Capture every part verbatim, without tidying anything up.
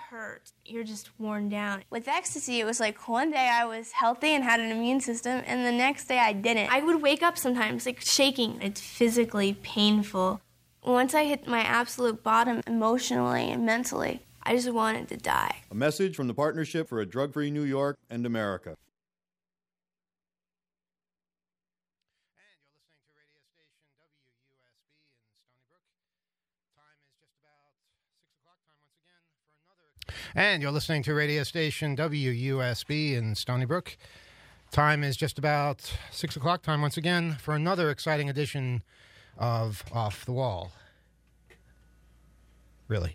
hurt. You're just worn down. With ecstasy, it was like one day I was healthy and had an immune system, and the next day I didn't. I would wake up sometimes, like, shaking. It's physically painful. Once I hit my absolute bottom emotionally and mentally, I just wanted to die. A message from the Partnership for a Drug-Free New York and America. And you're listening to radio station W U S B in Stony Brook. Time is just about six o'clock. Time once again for another exciting edition of Off the Wall. Really.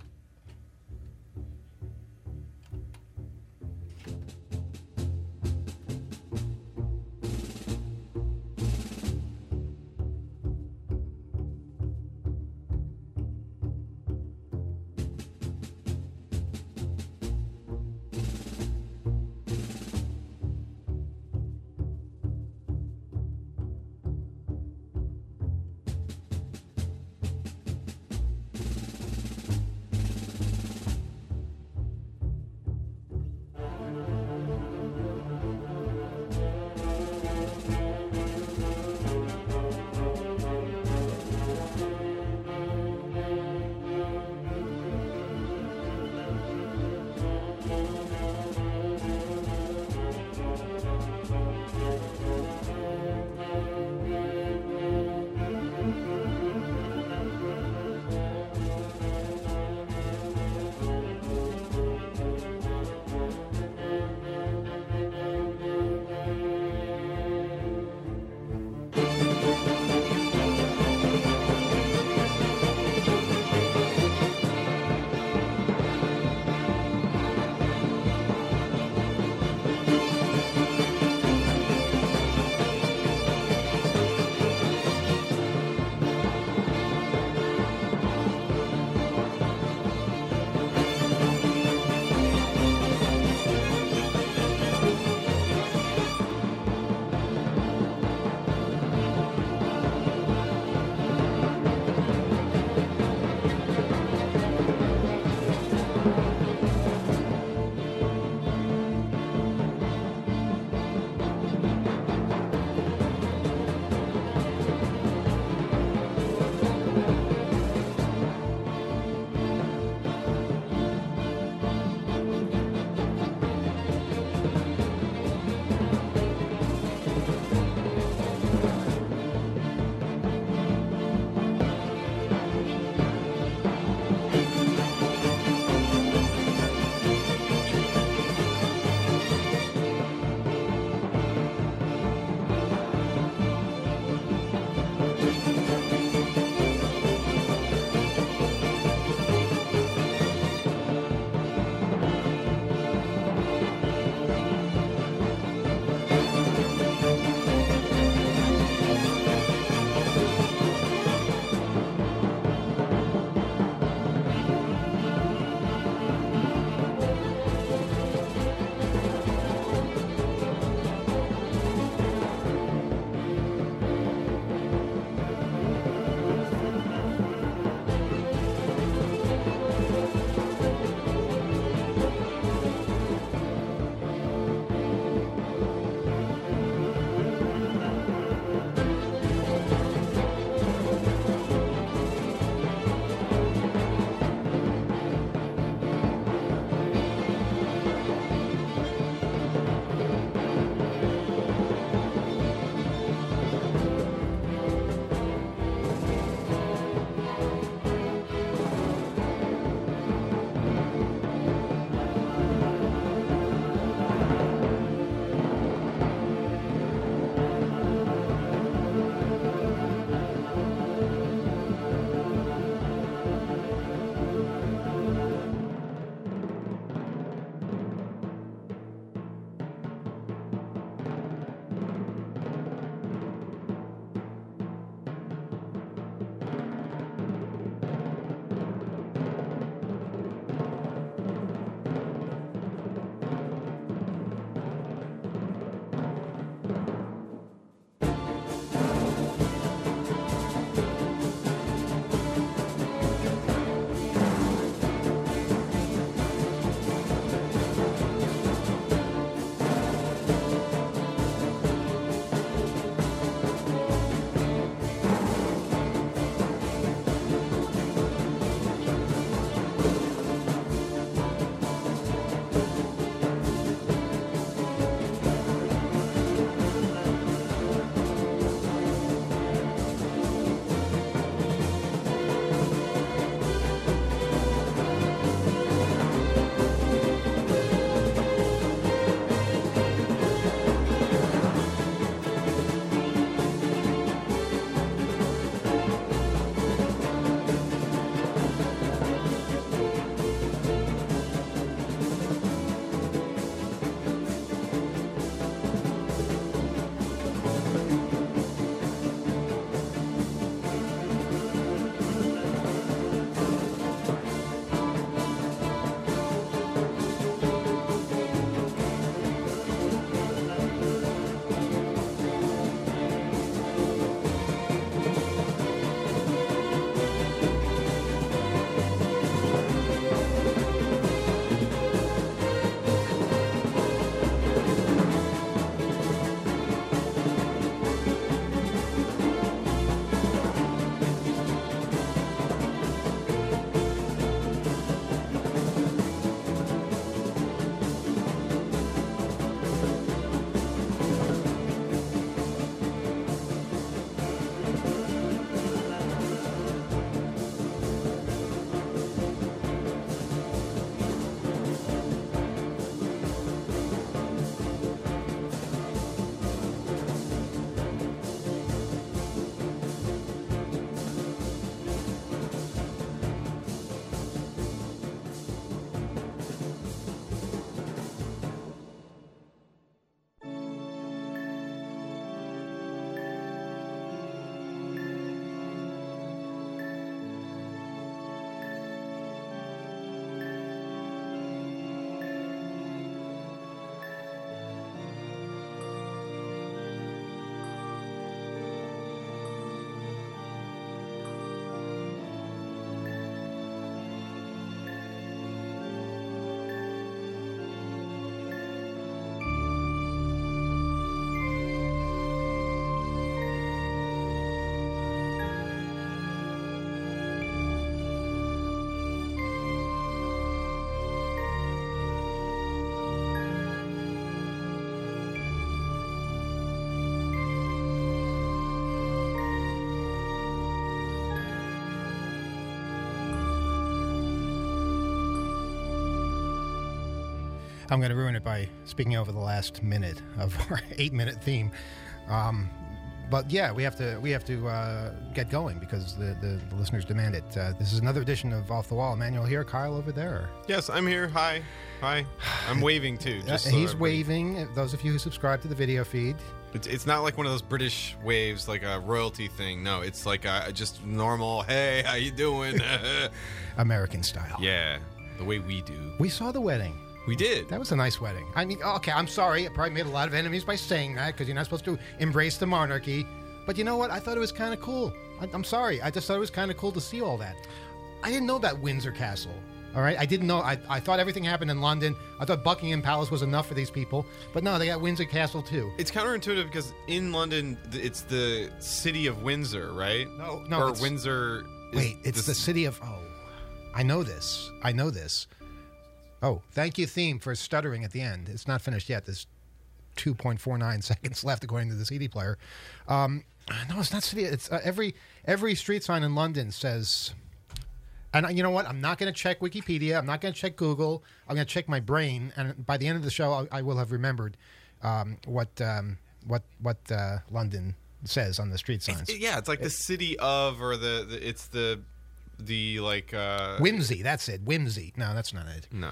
I'm going to ruin it by speaking over the last minute of our eight-minute theme. Um, but yeah, we have to we have to uh, get going because the, the, the listeners demand it. Uh, this is another edition of Off the Wall. Emmanuel here, Kyle over there. Yes, I'm here. Hi, hi. I'm waving too. Just uh, so he's everybody... waving. Those of you who subscribe to the video feed. It's, it's not like one of those British waves, like a royalty thing. No, it's like a, just normal. Hey, how you doing? American style. Yeah, the way we do. We saw the wedding. We did. That was a nice wedding. I mean, okay, I'm sorry. I probably made a lot of enemies by saying that because you're not supposed to embrace the monarchy. But you know what? I thought it was kind of cool. I, I'm sorry. I just thought it was kind of cool to see all that. I didn't know about Windsor Castle. All right? I didn't know. I, I thought everything happened in London. I thought Buckingham Palace was enough for these people. But no, they got Windsor Castle too. It's counterintuitive because in London, it's the city of Windsor, right? No, no. Or it's, Windsor. Is wait, it's the, the city of. Oh, I know this. I know this. Oh, thank you, theme, for stuttering at the end. It's not finished yet. There's two point four nine seconds left, according to the C D player. Um, no, it's not city. It's uh, every every street sign in London says. And you know what? I'm not going to check Wikipedia. I'm not going to check Google. I'm going to check my brain, and by the end of the show, I'll, I will have remembered um, what um, what what uh, London says on the street signs. It's, yeah, it's like it's, the city of, or the, the it's the the like uh, whimsy. That's it. Whimsy. No, that's not it. No.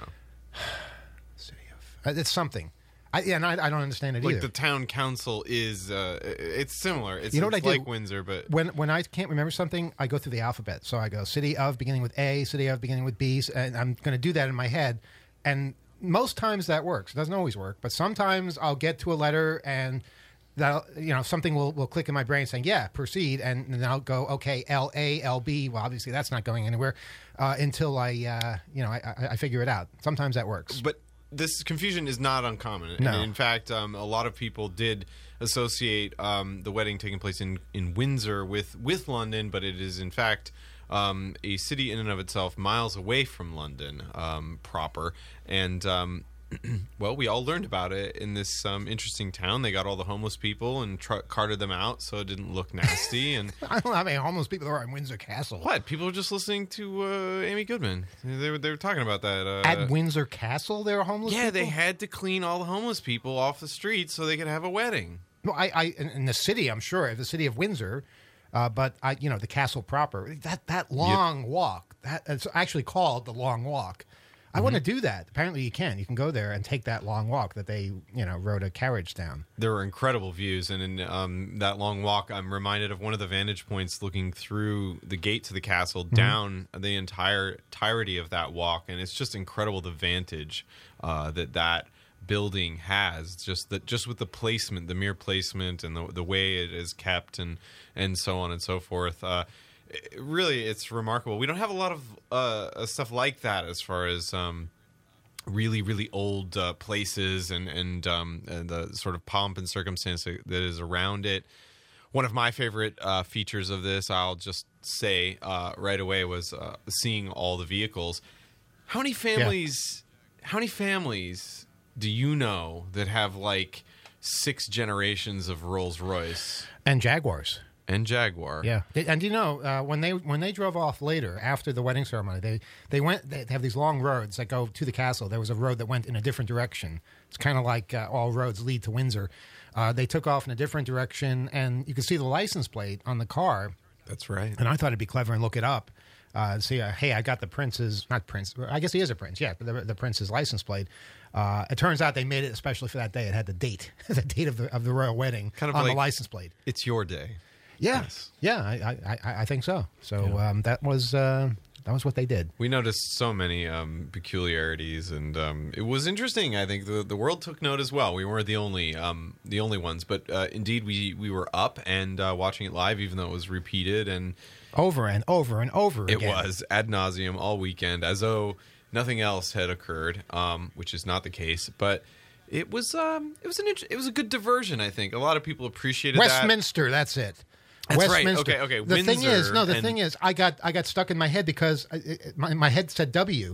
City of. It's something. I, yeah, and I, I don't understand it like either. Like the town council is, uh, it's similar. It's, you know what it's I like do? Windsor, but when when I can't remember something, I go through the alphabet. So I go city of beginning with A, city of beginning with B, and I'm going to do that in my head. And most times that works. It doesn't always work, but sometimes I'll get to a letter and that you know something will, will click in my brain saying yeah, proceed, and then I'll go okay, L A, L B. Well, obviously that's not going anywhere uh, until I uh, you know I, I, I figure it out. Sometimes that works, but. This confusion is not uncommon. No. And in fact, um, a lot of people did associate um, the wedding taking place in, in Windsor with, with London, but it is in fact um, a city in and of itself miles away from London um, proper. And, um, well, we all learned about it in this um, interesting town. They got all the homeless people and tr- carted them out so it didn't look nasty. And I don't know how many homeless people there are in Windsor Castle. What? People were just listening to uh, Amy Goodman. They were, they were talking about that. Uh, At Windsor Castle, there are homeless yeah, people? they had to clean all the homeless people off the streets so they could have a wedding. No, I, I in, in the city, I'm sure, the city of Windsor, uh, but I, you know, the castle proper. That that long yep. walk, that it's actually called the Long Walk. I mm-hmm. want to do that. Apparently, you can. You can go there and take that long walk that they, you know, rode a carriage down. There were incredible views, and in um, that long walk, I'm reminded of one of the vantage points looking through the gate to the castle mm-hmm. down the entire entirety of that walk, and it's just incredible the vantage uh, that that building has. Just that, just with the placement, the mere placement, and the the way it is kept, and and so on and so forth. Uh, Really, it's remarkable. We don't have a lot of uh, stuff like that as far as um, really, really old uh, places and and, um, and the sort of pomp and circumstance that is around it. One of my favorite uh, features of this, I'll just say uh, right away, was uh, seeing all the vehicles. How many families? Yeah. How many families do you know that have like six generations of Rolls Royce and Jaguars? And Jaguar, yeah, they, and you know uh, when they when they drove off later after the wedding ceremony, they they went. They have these long roads that go to the castle. There was a road that went in a different direction. It's kind of like uh, all roads lead to Windsor. Uh, they took off in a different direction, and you could see the license plate on the car. That's right. And I thought it'd be clever and look it up. Uh, see, uh, hey, I got the prince's not prince. I guess he is a prince. Yeah, the, the prince's license plate. Uh, it turns out they made it especially for that day. It had the date, the date of the of the royal wedding kind of on like, the license plate. It's your day. Yeah, yes. yeah, I, I, I think so. So yeah. um, that was uh, that was what they did. We noticed so many um, peculiarities, and um, it was interesting. I think the the world took note as well. We weren't the only um, the only ones, but uh, indeed we we were up and uh, watching it live, even though it was repeated and over and over and over. It again. was ad nauseum all weekend, as though nothing else had occurred, um, which is not the case, but. It was um, it was an it was a good diversion. I think a lot of people appreciated Westminster. That. That's it. That's Westminster. right. Okay, okay. The Windsor thing is, no. The and... thing is, I got I got stuck in my head because I, it, my my head said W,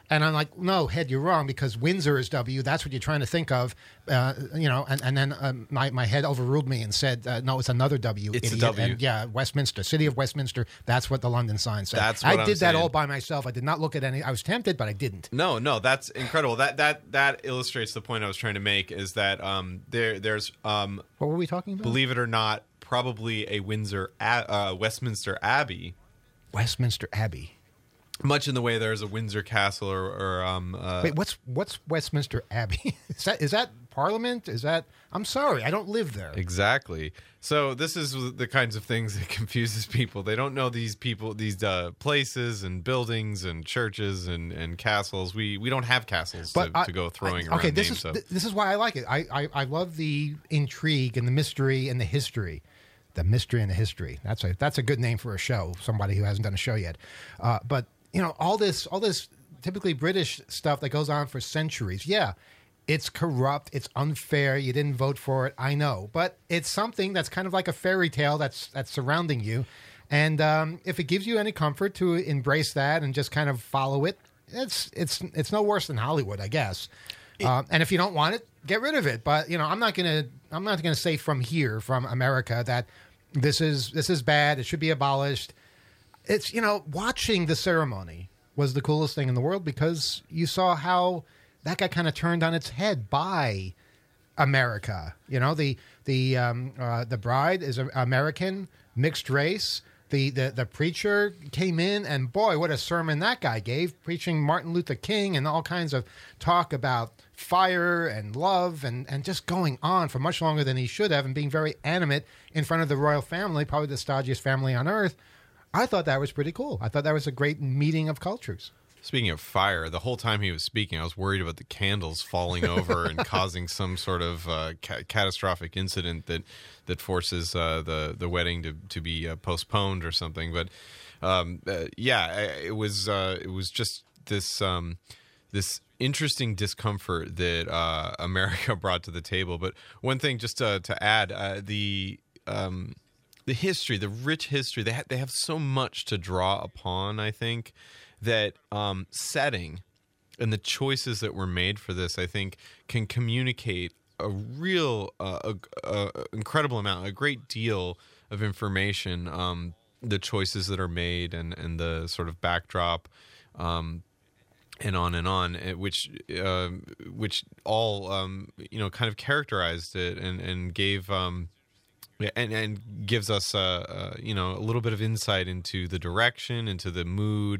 And I'm like, no, Head, you're wrong, because Windsor is W. That's what you're trying to think of, uh, you know. And, and then um, my, my head overruled me and said, uh, no, it's another W. It's idiot. a W. And yeah, Westminster, City of Westminster. That's what the London sign said. That's I what did I'm that saying. all by myself. I did not look at any. I was tempted, but I didn't. No, no, that's incredible. That that that illustrates the point I was trying to make. Is that um, there there's um, What were we talking about? believe it or not, probably a Windsor uh, Westminster Abbey. Westminster Abbey. Much in the way there's a Windsor Castle or, or um. Uh, Wait, what's what's Westminster Abbey? is that is that Parliament? Is that? I'm sorry, I don't live there. Exactly. So this is the kinds of things that confuses people. They don't know these people, these uh, places and buildings and churches and, and castles. We we don't have castles to, I, to go throwing I, around okay, this names is of. th- this is why I like it. I, I I love the intrigue and the mystery and the history. The mystery and the history. That's a that's a good name for a show. Somebody who hasn't done a show yet. Uh, but you know, all this all this typically British stuff that goes on for centuries. Yeah, it's corrupt. It's unfair. You didn't vote for it. I know, but it's something that's kind of like a fairy tale that's that's surrounding you. And um, if it gives you any comfort to embrace that and just kind of follow it, it's it's it's no worse than Hollywood, I guess. Um, and if you don't want it, get rid of it. But you know, I'm not gonna I'm not gonna say from here, from America, that this is this is bad. It should be abolished. It's, you know, watching the ceremony was the coolest thing in the world, because you saw how that got kind of turned on its head by America. You know, the the um, uh, the bride is a- American, mixed race. The, the the preacher came in, and boy, what a sermon that guy gave, preaching Martin Luther King and all kinds of talk about fire and love and, and just going on for much longer than he should have, and being very animate in front of the royal family, probably the stodgiest family on earth. I thought that was pretty cool. I thought that was a great meeting of cultures. Speaking of fire, the whole time he was speaking, I was worried about the candles falling over and causing some sort of uh, ca- catastrophic incident that that forces uh, the the wedding to to be uh, postponed or something. But um, uh, yeah, it was uh, it was just this um, this interesting discomfort that uh, America brought to the table. But one thing, just to, to add, uh, the um, the history, the rich history, they ha- they have so much to draw upon, I think, that um, setting and the choices that were made for this, I think, can communicate a real, uh, a, a incredible amount, a great deal of information. Um, the choices that are made and, and the sort of backdrop, um, and on and on, which uh, which all um, you know kind of characterized it and and gave. Um, Yeah, and, and gives us, uh, uh, you know, a little bit of insight into the direction, into the mood,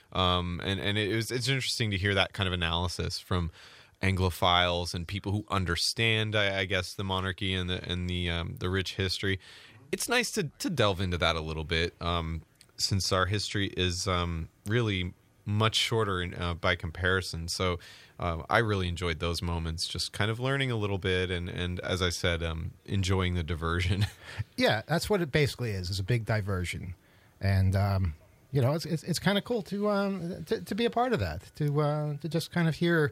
um, and and it was it's interesting to hear that kind of analysis from Anglophiles and people who understand, I, I guess, the monarchy and the and the um, the rich history. It's nice to to delve into that a little bit, um, since our history is um, really much shorter in, uh, by comparison. So uh, I really enjoyed those moments, just kind of learning a little bit and, and as I said, um, enjoying the diversion. Yeah, that's what it basically is, is a big diversion. And, um, you know, it's it's, it's kind of cool to, um, to to be a part of that, to uh, to just kind of hear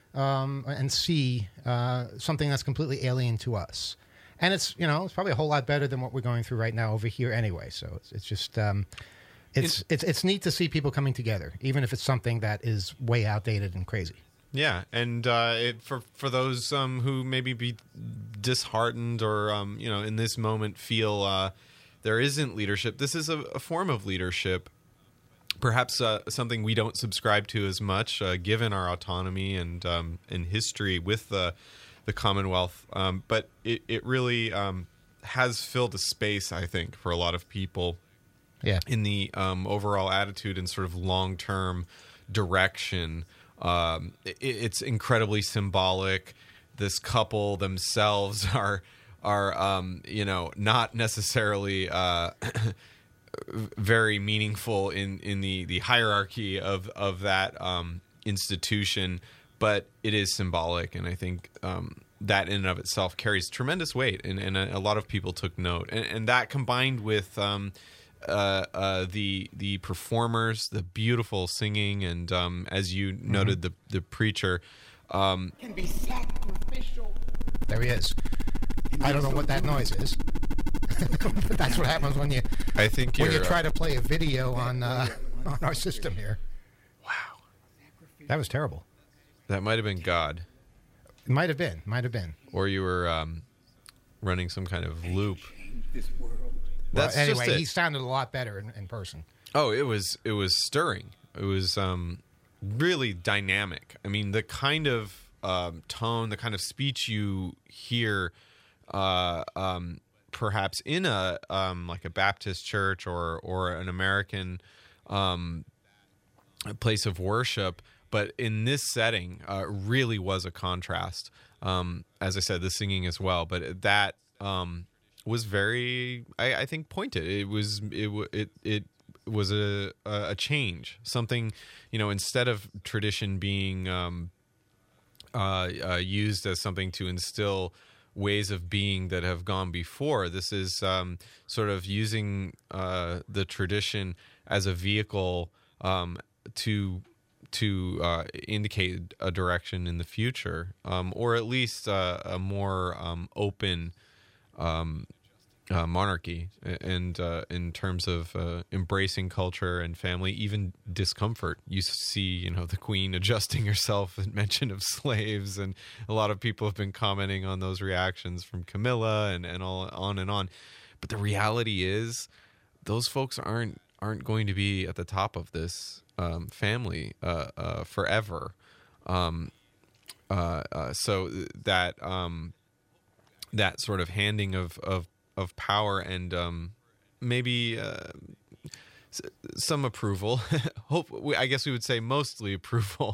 um, and see uh, something that's completely alien to us. And it's, you know, it's probably a whole lot better than what we're going through right now over here anyway. So it's, it's just... Um, It's, it's it's neat to see people coming together, even if it's something that is way outdated and crazy. Yeah, and uh, it, for for those um, who maybe be disheartened or um, you know in this moment feel uh, there isn't leadership, this is a, a form of leadership. Perhaps uh, something we don't subscribe to as much, uh, given our autonomy and um, and history with the the Commonwealth. Um, but it it really um, has filled a space, I think, for a lot of people. Yeah. In the um, overall attitude and sort of long-term direction. Um, it, it's incredibly symbolic. This couple themselves are, are um, you know, not necessarily uh, very meaningful in, in the, the hierarchy of, of that um, institution, but it is symbolic. And I think um, that in and of itself carries tremendous weight. And, and a, a lot of people took note. And, and that combined with... Um, Uh, uh, the the performers, the beautiful singing, and um, as you mm-hmm. noted, the the preacher um, can be sacrificial. There he is. I don't know what that noise is. But that's what happens when you. I think when you try to play a video on uh, on our system here. Wow. That was terrible. That might have been God. It might have been. Might have been. Or you were um, running some kind of loop. This world. That's well, anyway, just it. he sounded a lot better in, in person. Oh, it was it was stirring. It was um, really dynamic. I mean, the kind of um, tone, the kind of speech you hear, uh, um, perhaps in a um, like a Baptist church or or an American um, place of worship, but in this setting, uh, really was a contrast. Um, as I said, the singing as well, but that. Um, was very, I, I think, pointed. It was it it it was a a change. Something, you know, instead of tradition being um, uh, uh, used as something to instill ways of being that have gone before, this is um, sort of using uh, the tradition as a vehicle um, to to uh, indicate a direction in the future, um, or at least uh, a more um, open. Um, uh, monarchy, and uh, in terms of uh, embracing culture and family, even discomfort. You see, you know, the Queen adjusting herself and mention of slaves, and a lot of people have been commenting on those reactions from Camilla and, and all on and on. But the reality is, those folks aren't aren't going to be at the top of this um, family uh, uh, forever. Um, uh, uh, so that. Um, that sort of handing of, of, of power and um, maybe uh, some approval. Hope I guess we would say mostly approval,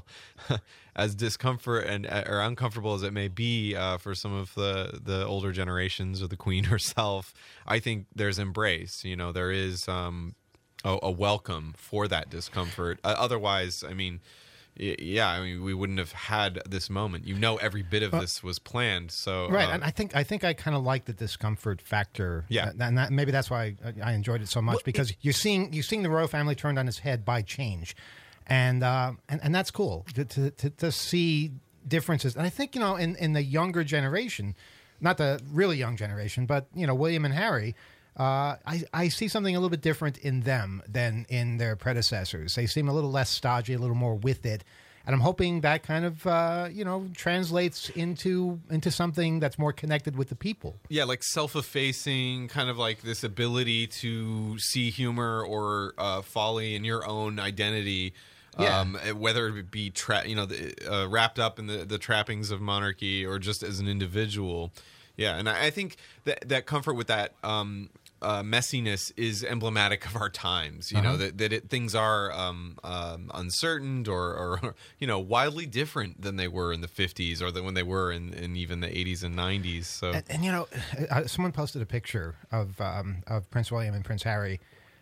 as discomfort and or uncomfortable as it may be uh, for some of the, the older generations or the Queen herself. I think there's embrace. You know, there is um, a, a welcome for that discomfort. Uh, otherwise, I mean. Yeah, I mean, we wouldn't have had this moment. You know, every bit of this was planned. So right, um, and I think I think I kind of like the discomfort factor. Yeah, uh, and that, maybe that's why I, I enjoyed it so much, well, because it, you're seeing you're seeing the royal family turned on its head by change, and uh, and and that's cool to, to to to see differences. And I think, you know, in in the younger generation, not the really young generation, but you know, William and Harry. Uh, I, I see something a little bit different in them than in their predecessors. They seem a little less stodgy, a little more with it. And I'm hoping that kind of, uh, you know, translates into into something that's more connected with the people. Yeah, like self-effacing, kind of like this ability to see humor or uh, folly in your own identity. Yeah. Um, whether it be tra- you know the, uh, wrapped up in the, the trappings of monarchy or just as an individual. Yeah, and I, I think that that comfort with that um, uh, messiness is emblematic of our times. You uh-huh. know that that it, things are um, um, uncertain or, or you know wildly different than they were in the fifties or than when they were in, in even the eighties and nineties. So and, and you know, uh, someone posted a picture of um, of Prince William and Prince Harry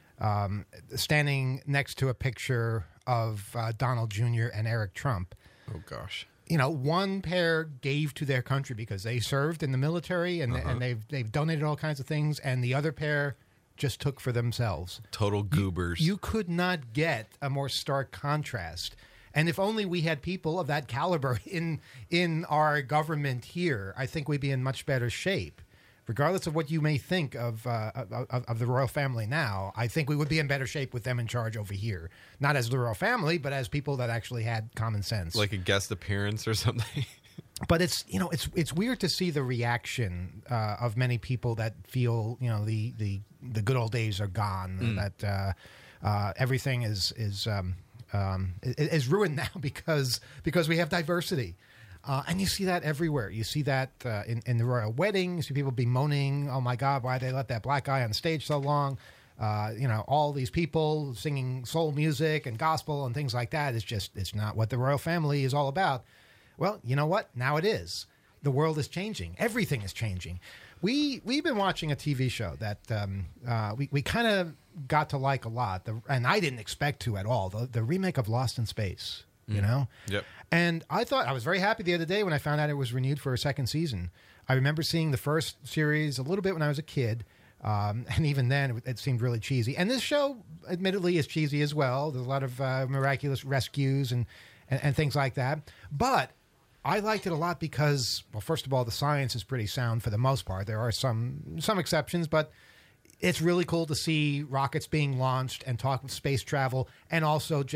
um, standing next to a picture of uh, Donald Junior and Eric Trump. Oh gosh. You know, one pair gave to their country because they served in the military and, uh-huh. and they've they've donated all kinds of things, and the other pair just took for themselves. Total goobers. You, you could not get a more stark contrast. And if only we had people of that caliber in in our government here, I think we'd be in much better shape. Regardless of what you may think of, uh, of of the royal family now, I think we would be in better shape with them in charge over here. Not as the royal family, but as people that actually had common sense. Like a guest appearance or something. But it's, you know, it's it's weird to see the reaction uh, of many people that feel, you know, the the, the good old days are gone. Mm. That uh, uh, everything is is um, um, is ruined now because because we have diversity. Uh, and you see that everywhere. You see that uh, in, in the royal wedding. You see people bemoaning, oh, my God, why they let that black guy on stage so long? Uh, you know, all these people singing soul music and gospel and things like that. It's just, it's not what the royal family is all about. Well, you know what? Now it is. The world is changing. Everything is changing. We, we've been watching a T V show that um, uh, we, we kind of got to like a lot, the, and I didn't expect to at all, the, the remake of Lost in Space. You know? Yep. And I thought, I was very happy the other day when I found out it was renewed for a second season. I remember seeing the first series a little bit when I was a kid. Um, and even then, it, it seemed really cheesy. And this show, admittedly, is cheesy as well. There's a lot of uh, miraculous rescues and, and, and things like that. But I liked it a lot because, well, first of all, the science is pretty sound for the most part. There are some some exceptions, but it's really cool to see rockets being launched and talk space travel and also just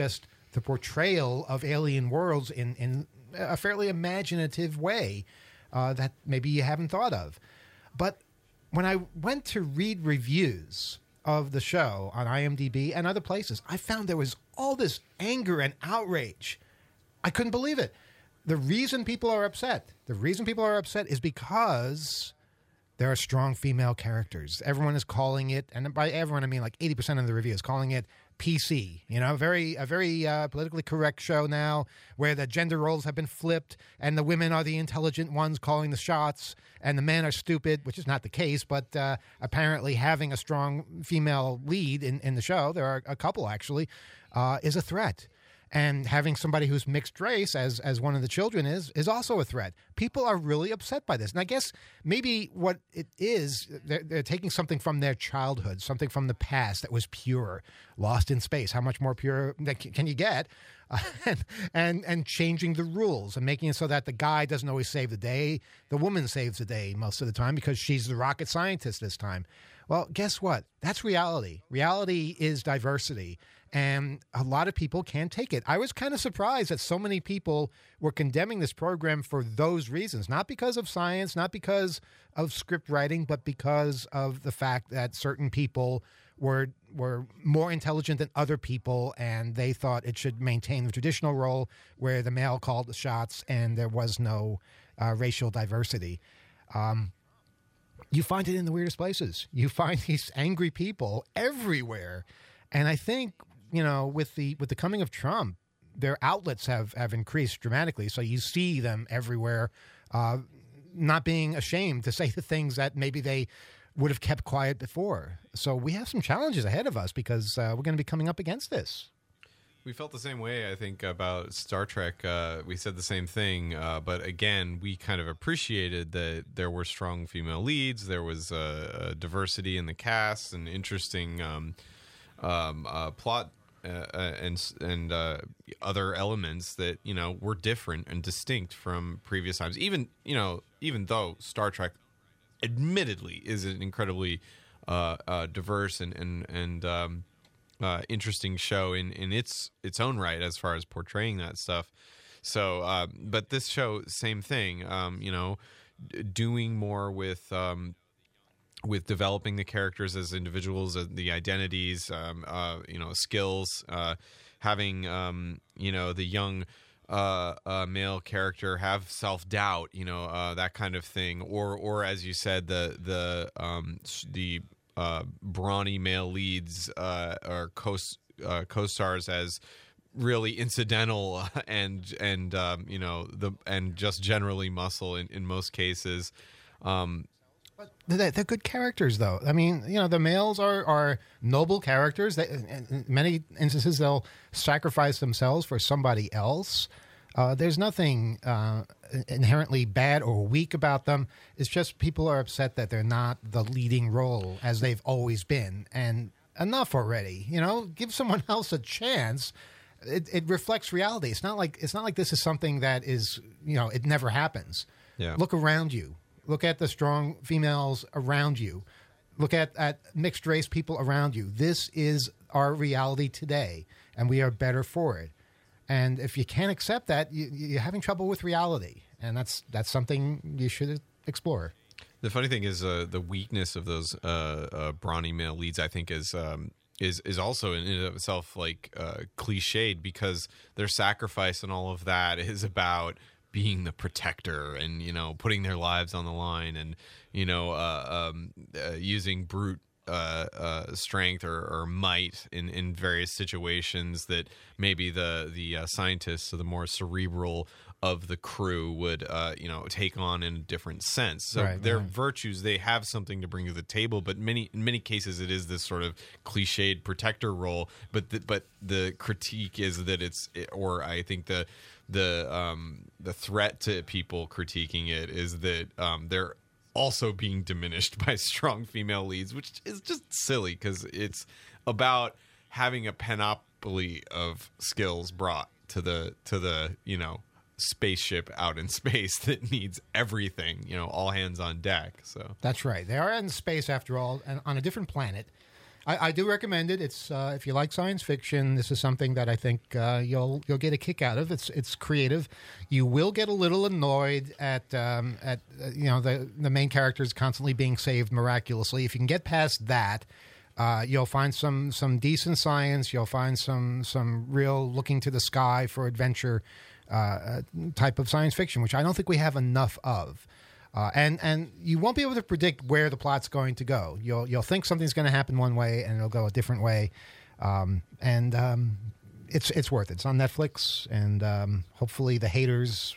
the portrayal of alien worlds in, in a fairly imaginative way uh, that maybe you haven't thought of. But when I went to read reviews of the show on IMDb and other places, I found there was all this anger and outrage. I couldn't believe it. The reason people are upset, the reason people are upset is because there are strong female characters. Everyone is calling it, and by everyone I mean like eighty percent of the reviews, calling it P C. You know, very a very uh, politically correct show now where the gender roles have been flipped and the women are the intelligent ones calling the shots and the men are stupid, which is not the case, but uh, apparently having a strong female lead in, in the show, there are a couple actually, uh, is a threat. And having somebody who's mixed race, as as one of the children is, is also a threat. People are really upset by this. And I guess maybe what it is, they're, they're taking something from their childhood, something from the past that was pure, lost in space. How much more pure can you get? Uh, and, and and changing the rules and making it so that the guy doesn't always save the day. The woman saves the day most of the time because she's the rocket scientist this time. Well, guess what? That's reality. Reality is diversity. And a lot of people can't take it. I was kind of surprised that so many people were condemning this program for those reasons, not because of science, not because of script writing, but because of the fact that certain people were were more intelligent than other people, and they thought it should maintain the traditional role where the male called the shots and there was no uh, racial diversity. Um, you find it in the weirdest places. You find these angry people everywhere. And I think, you know, with the with the coming of Trump, their outlets have, have increased dramatically. So you see them everywhere, uh, not being ashamed to say the things that maybe they would have kept quiet before. So we have some challenges ahead of us because uh, we're going to be coming up against this. We felt the same way, I think, about Star Trek. Uh, we said the same thing, uh, but again, we kind of appreciated that there were strong female leads, there was uh, diversity in the cast, and interesting um, um, uh, plot uh, and and uh, other elements that, you know, were different and distinct from previous times. Even, you know, even though Star Trek, admittedly, is an incredibly uh, uh, diverse and and and um, Uh, interesting show in, in its its own right as far as portraying that stuff. So, uh, but this show, same thing. Um, you know, d- doing more with um, with developing the characters as individuals, uh, the identities, um, uh, you know, skills. Uh, having um, you know, the young uh, uh, male character have self doubt. You know, uh, that kind of thing. Or or as you said, the the um, the Uh, brawny male leads uh, or co uh, co-stars as really incidental and and um, you know the and just generally muscle in, in most cases. Um, but they're, they're good characters, though. I mean, you know, the males are are noble characters. They, in many instances, they'll sacrifice themselves for somebody else. Uh, there's nothing uh, inherently bad or weak about them. It's just people are upset that they're not the leading role as they've always been. And enough already. You know, give someone else a chance. It, it reflects reality. It's not like it's not like this is something that is, you know, it never happens. Yeah. Look around you. Look at the strong females around you. Look at, at mixed race people around you. This is our reality today, and we are better for it. And if you can't accept that, you, you're having trouble with reality, and that's that's something you should explore. The funny thing is, uh, the weakness of those uh, uh, brawny male leads, I think, is um, is is also in and of itself like uh, cliched, because their sacrifice and all of that is about being the protector and, you know, putting their lives on the line and, you know, uh, um, uh, using brute Uh, uh, strength or, or might in, in various situations that maybe the the uh, scientists or the more cerebral of the crew would uh, you know take on in a different sense. So right, their right. virtues, they have something to bring to the table, but many in many cases it is this sort of cliched protector role. But the, but the critique is that it's, or I think the the um, the threat to people critiquing it is that um, they're also being diminished by strong female leads, which is just silly because it's about having a panoply of skills brought to the to the you know spaceship out in space that needs everything, you know, all hands on deck. So that's right. They are in space after all, and on a different planet. I, I do recommend it. It's uh, if you like science fiction, this is something that I think uh, you'll you'll get a kick out of. It's it's creative. You will get a little annoyed at um, at uh, you know the the main characters constantly being saved miraculously. If you can get past that, uh, you'll find some some decent science. You'll find some some real looking to the sky for adventure uh, type of science fiction, which I don't think we have enough of. Uh, and and you won't be able to predict where the plot's going to go. You'll you'll think something's going to happen one way, and it'll go a different way. Um, and um, it's it's worth it. It's on Netflix, and um, hopefully the haters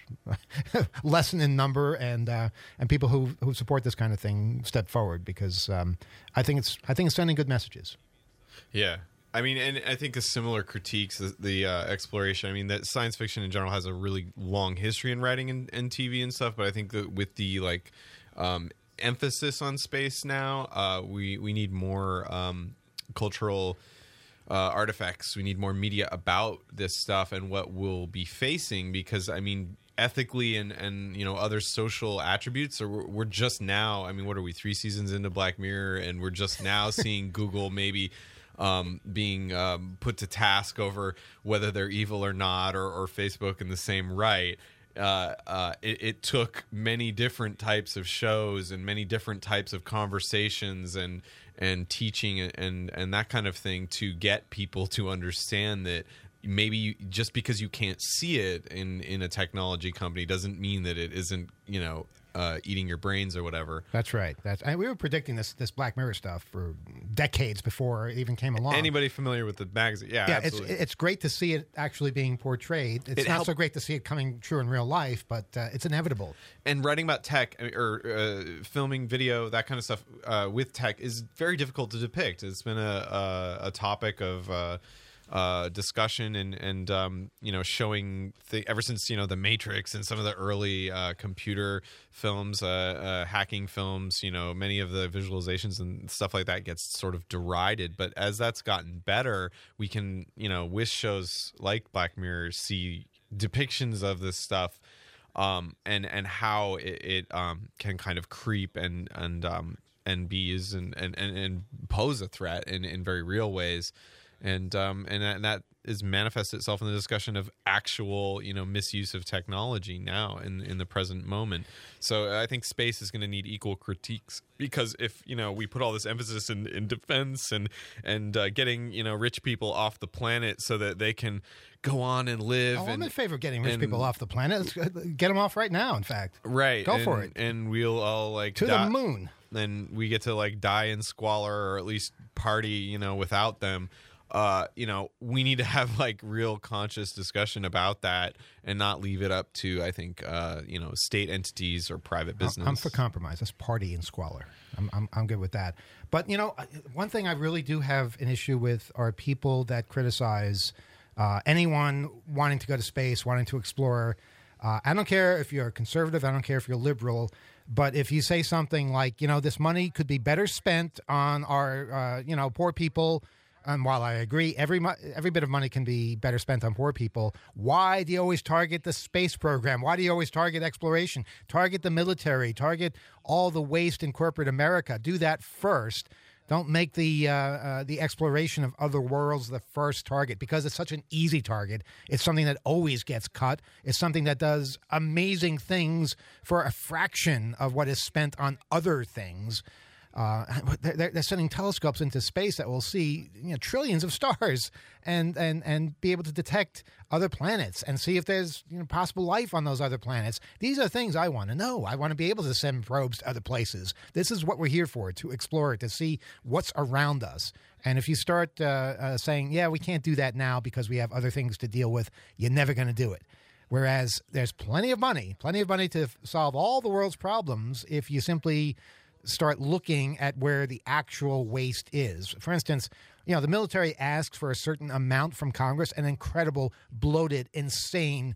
lessen in number, and uh, and people who who support this kind of thing step forward, because um, I think it's I think it's sending good messages. Yeah. I mean, and I think the similar critiques, the, the uh, exploration, I mean, that science fiction in general has a really long history in writing and, and T V and stuff, but I think that with the, like, um, emphasis on space now, uh, we, we need more um, cultural uh, artifacts. We need more media about this stuff and what we'll be facing, because, I mean, ethically and, and you know, other social attributes, or we're, we're just now, I mean, what are we, three seasons into Black Mirror, and we're just now seeing Google maybe... Um, being um, put to task over whether they're evil or not, or, or Facebook in the same right. Uh, uh, it, it took many different types of shows and many different types of conversations and and teaching and and that kind of thing to get people to understand that maybe you, just because you can't see it in, in a technology company doesn't mean that it isn't, you know, Uh, eating your brains or whatever. That's right. That's and we were predicting this this Black Mirror stuff for decades before it even came along. Anybody familiar with the magazine? Yeah, yeah. absolutely. It's it's great to see it actually being portrayed. It's It not help- so great to see it coming true in real life, but uh, it's inevitable. And writing about tech or uh, filming video, that kind of stuff uh, with tech is very difficult to depict. It's been a a, a topic of uh, uh, discussion and and um, you know, showing th- ever since, you know, The Matrix and some of the early uh, computer films, uh, uh, hacking films. You know, many of the visualizations and stuff like that gets sort of derided. But as that's gotten better, we can, you know, with shows like Black Mirror, see depictions of this stuff. Um, and and how it, it um, can kind of creep and and um, and be used and, and, and, and pose a threat in, in very real ways, and um, and, that, and that is manifests itself in the discussion of actual, you know, misuse of technology now in in the present moment. So I think space is going to need equal critiques, because if, you know, we put all this emphasis in, in defense and and uh, getting, you know, rich people off the planet so that they can go on and live. Oh, and, I'm in favor of getting rich and, people off the planet. Let's get them off right now, in fact. Right. Go and, for it. And we'll all like To die, the moon. and we get to like die in squalor, or at least party, you know, without them. Uh, you know, we need to have like real conscious discussion about that and not leave it up to, I think, uh, you know, state entities or private business. I'm for compromise. Let's party in squalor. I'm, I'm I'm good with that. But, you know, one thing I really do have an issue with are people that criticize uh, anyone wanting to go to space, wanting to explore. Uh, I don't care if you're conservative. I don't care if you're liberal. But if you say something like, you know, this money could be better spent on our, uh, you know, poor people. And while I agree, every mo- every bit of money can be better spent on poor people, why do you always target the space program? Why do you always target exploration? Target the military. Target all the waste in corporate America. Do that first. Don't make the uh, uh, the exploration of other worlds the first target, because it's such an easy target. It's something that always gets cut. It's something that does amazing things for a fraction of what is spent on other things. Uh, they're, they're sending telescopes into space that will see, you know, trillions of stars and, and, and be able to detect other planets and see if there's, you know, possible life on those other planets. These are things I want to know. I want to be able to send probes to other places. This is what we're here for, to explore it, to see what's around us. And if you start uh, uh, saying, yeah, we can't do that now because we have other things to deal with, you're never going to do it. Whereas there's plenty of money, plenty of money to f- solve all the world's problems if you simply start looking at where the actual waste is. For instance, you know, the military asks for a certain amount from Congress, an incredible, bloated, insane,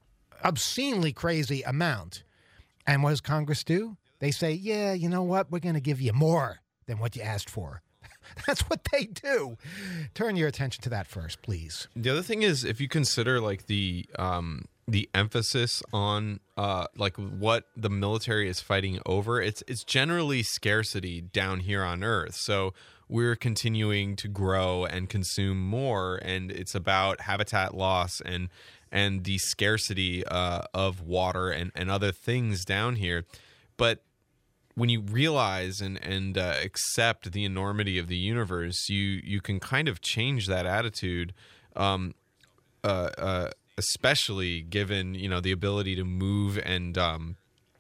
obscenely crazy amount. And what does Congress do? They say, yeah, you know what? We're going to give you more than what you asked for. That's what they do. Turn your attention to that first, please. The other thing is, if you consider like the um, the emphasis on uh, like what the military is fighting over, it's it's generally scarcity down here on Earth. So we're continuing to grow and consume more, and it's about habitat loss and and the scarcity uh, of water and, and other things down here. But when you realize and and uh, accept the enormity of the universe, you you can kind of change that attitude, um, uh, uh, especially given you know the ability to move and um,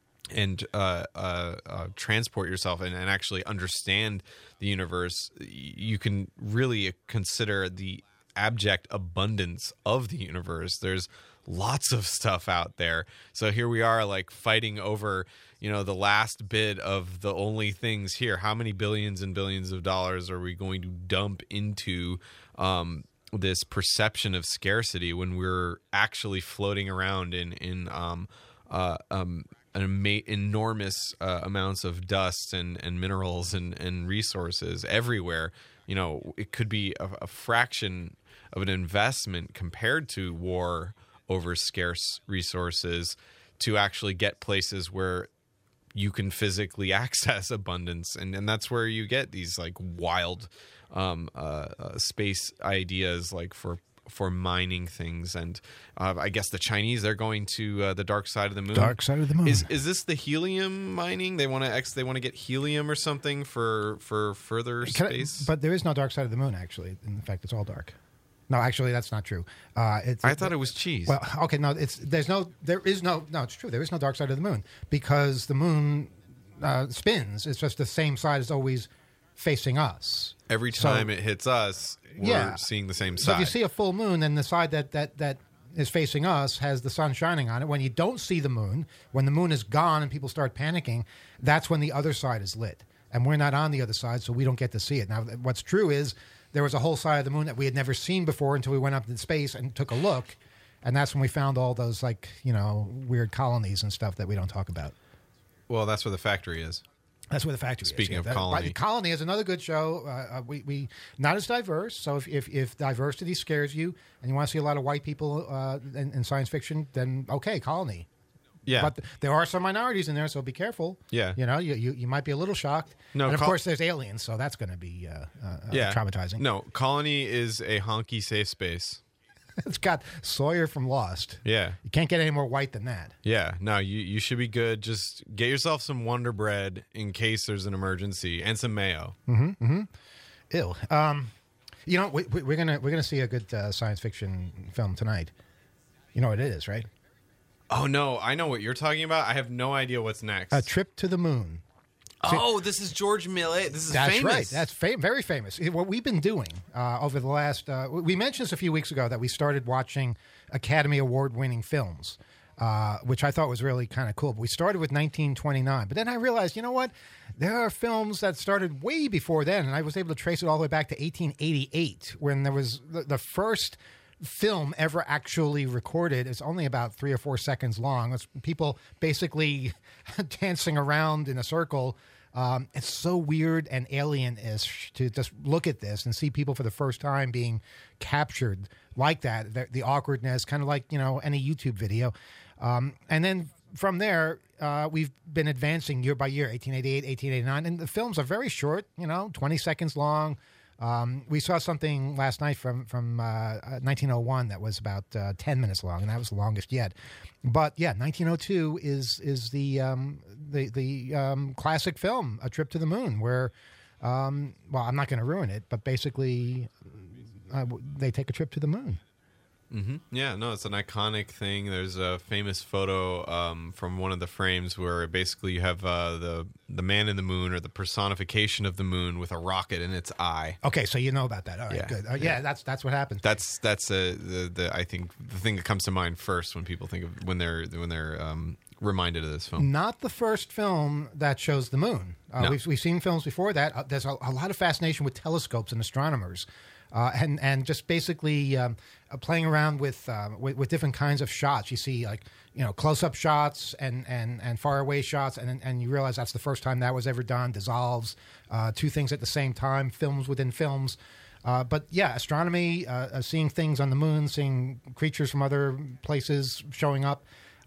and uh, uh, uh, transport yourself and, and actually understand the universe. You can really consider the abject abundance of the universe. There's lots of stuff out there. So here we are, like fighting over, you know, the last bit of the only things here. How many billions and billions of dollars are we going to dump into um, this perception of scarcity when we're actually floating around in in um, uh, um, an ama- enormous uh, amounts of dust and, and minerals and, and resources everywhere? You know, it could be a, a fraction of an investment compared to war over scarce resources to actually get places where you can physically access abundance. And, and that's where you get these like wild um, uh, uh, space ideas, like for for mining things. And uh, I guess the Chinese, they're going to uh, the dark side of the moon. Dark side of the moon. Is is this the helium mining? They want to ex they want to get helium or something for for further Can space. I, but there is no dark side of the moon, actually. In fact, it's all dark. No, actually, that's not true. Uh, it's, I thought it was cheese. Well, okay, no, it's there's no, there is no, no, it's true. There is no dark side of the moon because the moon uh, spins. It's just the same side is always facing us. Every time so, it hits us, we're yeah. seeing the same side. So if you see a full moon, then the side that, that, that is facing us has the sun shining on it. When you don't see the moon, when the moon is gone and people start panicking, that's when the other side is lit. And we're not on the other side, so we don't get to see it. Now, what's true is there was a whole side of the moon that we had never seen before until we went up into space and took a look. And that's when we found all those, like, you know, weird colonies and stuff that we don't talk about. Well, that's where the factory is. That's where the factory Speaking is. Speaking of that, colony. Right, Colony is another good show. Uh, we, we not as diverse. So if, if, if diversity scares you and you want to see a lot of white people uh, in, in science fiction, then okay, Colony. Yeah. But there are some minorities in there, so be careful. Yeah. You know, you, you, you might be a little shocked. No, and of col- course, there's aliens, so that's going to be uh, uh, yeah. traumatizing. No, Colony is a honky safe space. It's got Sawyer from Lost. Yeah. You can't get any more white than that. Yeah. No, you, you should be good. Just get yourself some Wonder Bread in case there's an emergency and some mayo. Mm-hmm. Mm-hmm. Ew. Um, you know, we, we, we're gonna we're gonna see a good uh, science fiction film tonight. You know what it is, right? Oh no, I know what you're talking about. I have no idea what's next. A Trip to the Moon. Oh, this is George Millet. This is That's famous. right. That's fa- very famous. What we've been doing uh, over the last... Uh, we mentioned this a few weeks ago that we started watching Academy Award-winning films, uh, which I thought was really kind of cool. But we started with nineteen twenty-nine. But then I realized, you know what? There are films that started way before then, and I was able to trace it all the way back to eighteen eighty-eight, when there was the, the first film ever actually recorded. It's only about three or four seconds long. It's people basically dancing around in a circle. Um, it's so weird and alien-ish to just look at this and see people for the first time being captured like that. The, the awkwardness, kind of like, you know, any YouTube video. Um, and then from there, uh, we've been advancing year by year, eighteen eighty-eight, eighteen eighty-nine. And the films are very short, you know, twenty seconds long. Um, we saw something last night from from uh, nineteen oh one that was about uh, ten minutes long, and that was the longest yet. But yeah, nineteen oh two is is the um, the the um, classic film, A Trip to the Moon, where um, well, I'm not going to ruin it, but basically uh, they take a trip to the moon. Mm-hmm. Yeah, no, it's an iconic thing. There's a famous photo um, from one of the frames where basically you have uh, the the man in the moon, or the personification of the moon, with a rocket in its eye. Okay, so you know about that. All right, Yeah. good. Uh, yeah, Yeah. that's that's what happened. That's that's uh, the the I think the thing that comes to mind first when people think of when they're when they're um, reminded of this film. Not the first film that shows the moon. Uh, No. We've we've seen films before that. Uh, there's a, a lot of fascination with telescopes and astronomers, uh, and and just basically um, uh, playing around with, uh, with with different kinds of shots. You see, like, you know, close up shots and and and far away shots, and and you realize that's the first time that was ever done. Dissolves, uh, two things at the same time, films within films. Uh, but yeah, astronomy, uh, uh, seeing things on the moon, seeing creatures from other places showing up.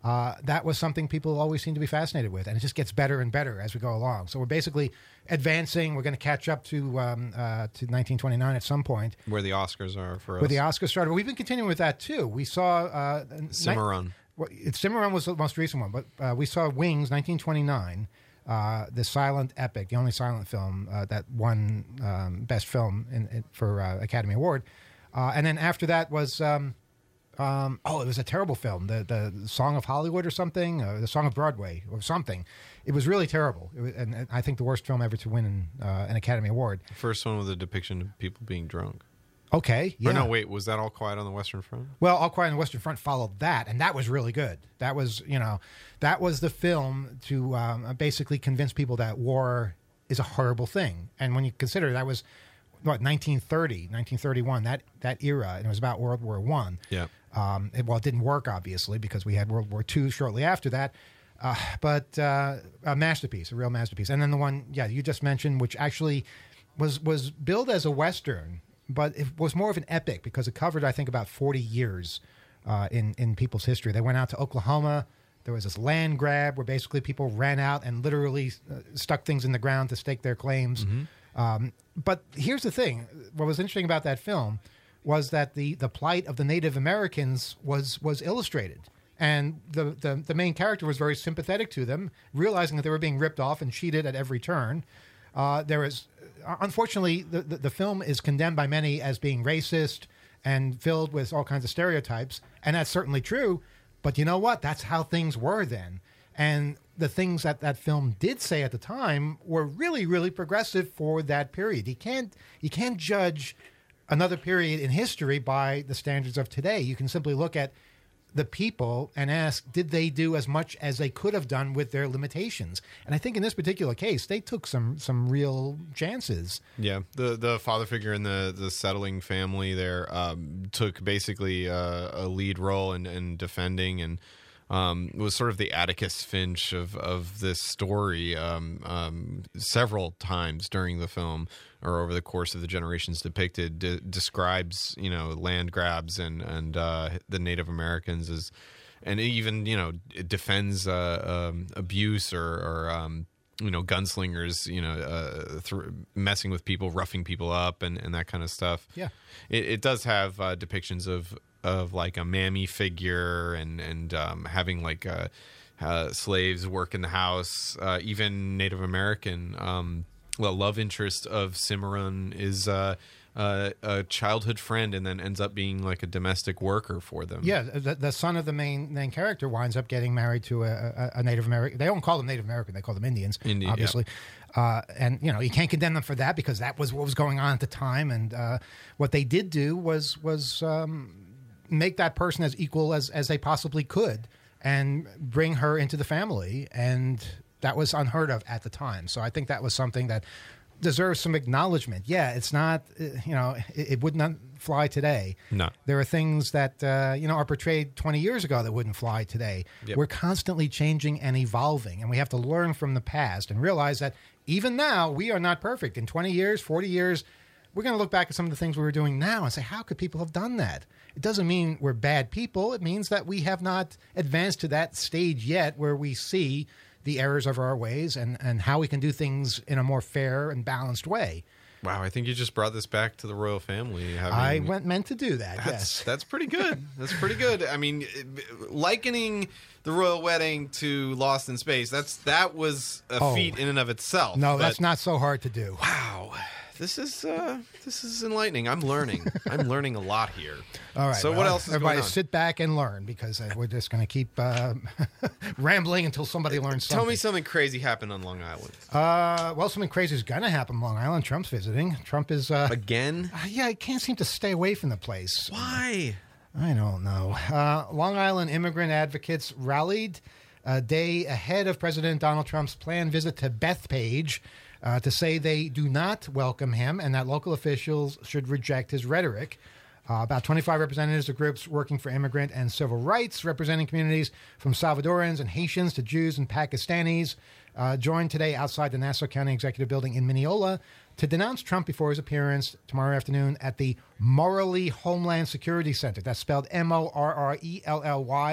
Uh, that was something people always seem to be fascinated with, and it just gets better and better as we go along. So we're basically advancing. We're going to catch up to um, uh, to nineteen twenty-nine at some point, where the Oscars are for us. Where the Oscars started. But we've been continuing with that too. We saw uh, Cimarron. Ni- well, Cimarron was the most recent one, but uh, we saw Wings, nineteen twenty-nine, uh, the silent epic, the only silent film uh, that won um, Best Film in, in, for uh, Academy Award, uh, and then after that was. Um, Um, oh, it was a terrible film, the the Song of Hollywood or something, uh, the Song of Broadway or something. It was really terrible, it was, and, and I think the worst film ever to win an, uh, an Academy Award. The first one was a depiction of people being drunk. Okay, yeah. Or no, wait, was that All Quiet on the Western Front? Well, All Quiet on the Western Front followed that, and that was really good. That was, you know, that was the film to um, basically convince people that war is a horrible thing. And when you consider that was, what, nineteen thirty, nineteen thirty-one, that, that era, and it was about World War One. Yeah. Um, it, well, it didn't work, obviously, because we had World War Two shortly after that. Uh, but uh, a masterpiece, a real masterpiece. And then the one, yeah, you just mentioned, which actually was was billed as a Western, but it was more of an epic because it covered, I think, about forty years uh, in, in people's history. They went out to Oklahoma. There was this land grab where basically people ran out and literally uh, stuck things in the ground to stake their claims. Mm-hmm. Um, but here's the thing. What was interesting about that film was that the, the plight of the Native Americans was was illustrated. And the, the, the main character was very sympathetic to them, realizing that they were being ripped off and cheated at every turn. Uh, there is, unfortunately, the, the, the film is condemned by many as being racist and filled with all kinds of stereotypes. And that's certainly true. But you know what? That's how things were then. And the things that that film did say at the time were really, really progressive for that period. You can't you can't judge another period in history by the standards of today. You can simply look at the people and ask, did they do as much as they could have done with their limitations? And I think in this particular case, they took some some real chances. Yeah, the the father figure in the, the settling family there um, took basically uh, a lead role in, in defending and Um, was sort of the Atticus Finch of, of this story um, um, several times during the film or over the course of the generations depicted, de- describes, you know, land grabs and, and uh, the Native Americans as, and even, you know, it defends uh, um, abuse or, or um, you know, gunslingers, you know, uh, th- messing with people, roughing people up and, and that kind of stuff. Yeah. It, it does have uh, depictions of, of like a mammy figure and and um, having like uh, uh, slaves work in the house. Uh, even Native American, um, well, love interest of Cimarron is uh, uh, a childhood friend, and then ends up being like a domestic worker for them. Yeah, the, the son of the main main character winds up getting married to a, a, a Native American. They don't call them Native American; they call them Indians, Indian, obviously. Yeah. Uh, and you know, you can't condemn them for that because that was what was going on at the time. And uh, what they did do was was um, make that person as equal as, as they possibly could and bring her into the family. And that was unheard of at the time. So I think that was something that deserves some acknowledgement. Yeah, it's not, you know, it, it would not fly today. No. There are things that, uh, you know, are portrayed twenty years ago that wouldn't fly today. Yep. We're constantly changing and evolving, and we have to learn from the past and realize that even now we are not perfect. In twenty years, forty years, we're going to look back at some of the things we were doing now and say, how could people have done that? It doesn't mean we're bad people. It means that we have not advanced to that stage yet where we see the errors of our ways and, and how we can do things in a more fair and balanced way. Wow, I think you just brought this back to the royal family. Having, I went meant to do that, that's, yes. That's pretty good. That's pretty good. I mean, likening the royal wedding to Lost in Space, that's that was a Oh. feat in and of itself. No, but- that's not so hard to do. Wow. This is uh, this is enlightening. I'm learning. I'm learning a lot here. All right. So well, what else is everybody going on? sit back and learn because uh, we're just going to keep uh, rambling until somebody learns something. Tell me something crazy happened on Long Island. Uh, well, something crazy is going to happen on Long Island. Trump's visiting. Trump is... Uh, Again? uh, yeah, I can't seem to stay away from the place. Why? I don't know. Uh, Long Island immigrant advocates rallied a day ahead of President Donald Trump's planned visit to Bethpage uh, to say they do not welcome him and that local officials should reject his rhetoric. Uh, about twenty-five representatives of groups working for immigrant and civil rights, representing communities from Salvadorans and Haitians to Jews and Pakistanis, uh, joined today outside the Nassau County Executive Building in Mineola to denounce Trump before his appearance tomorrow afternoon at the Morrelly Homeland Security Center. That's spelled M O R R E L L Y,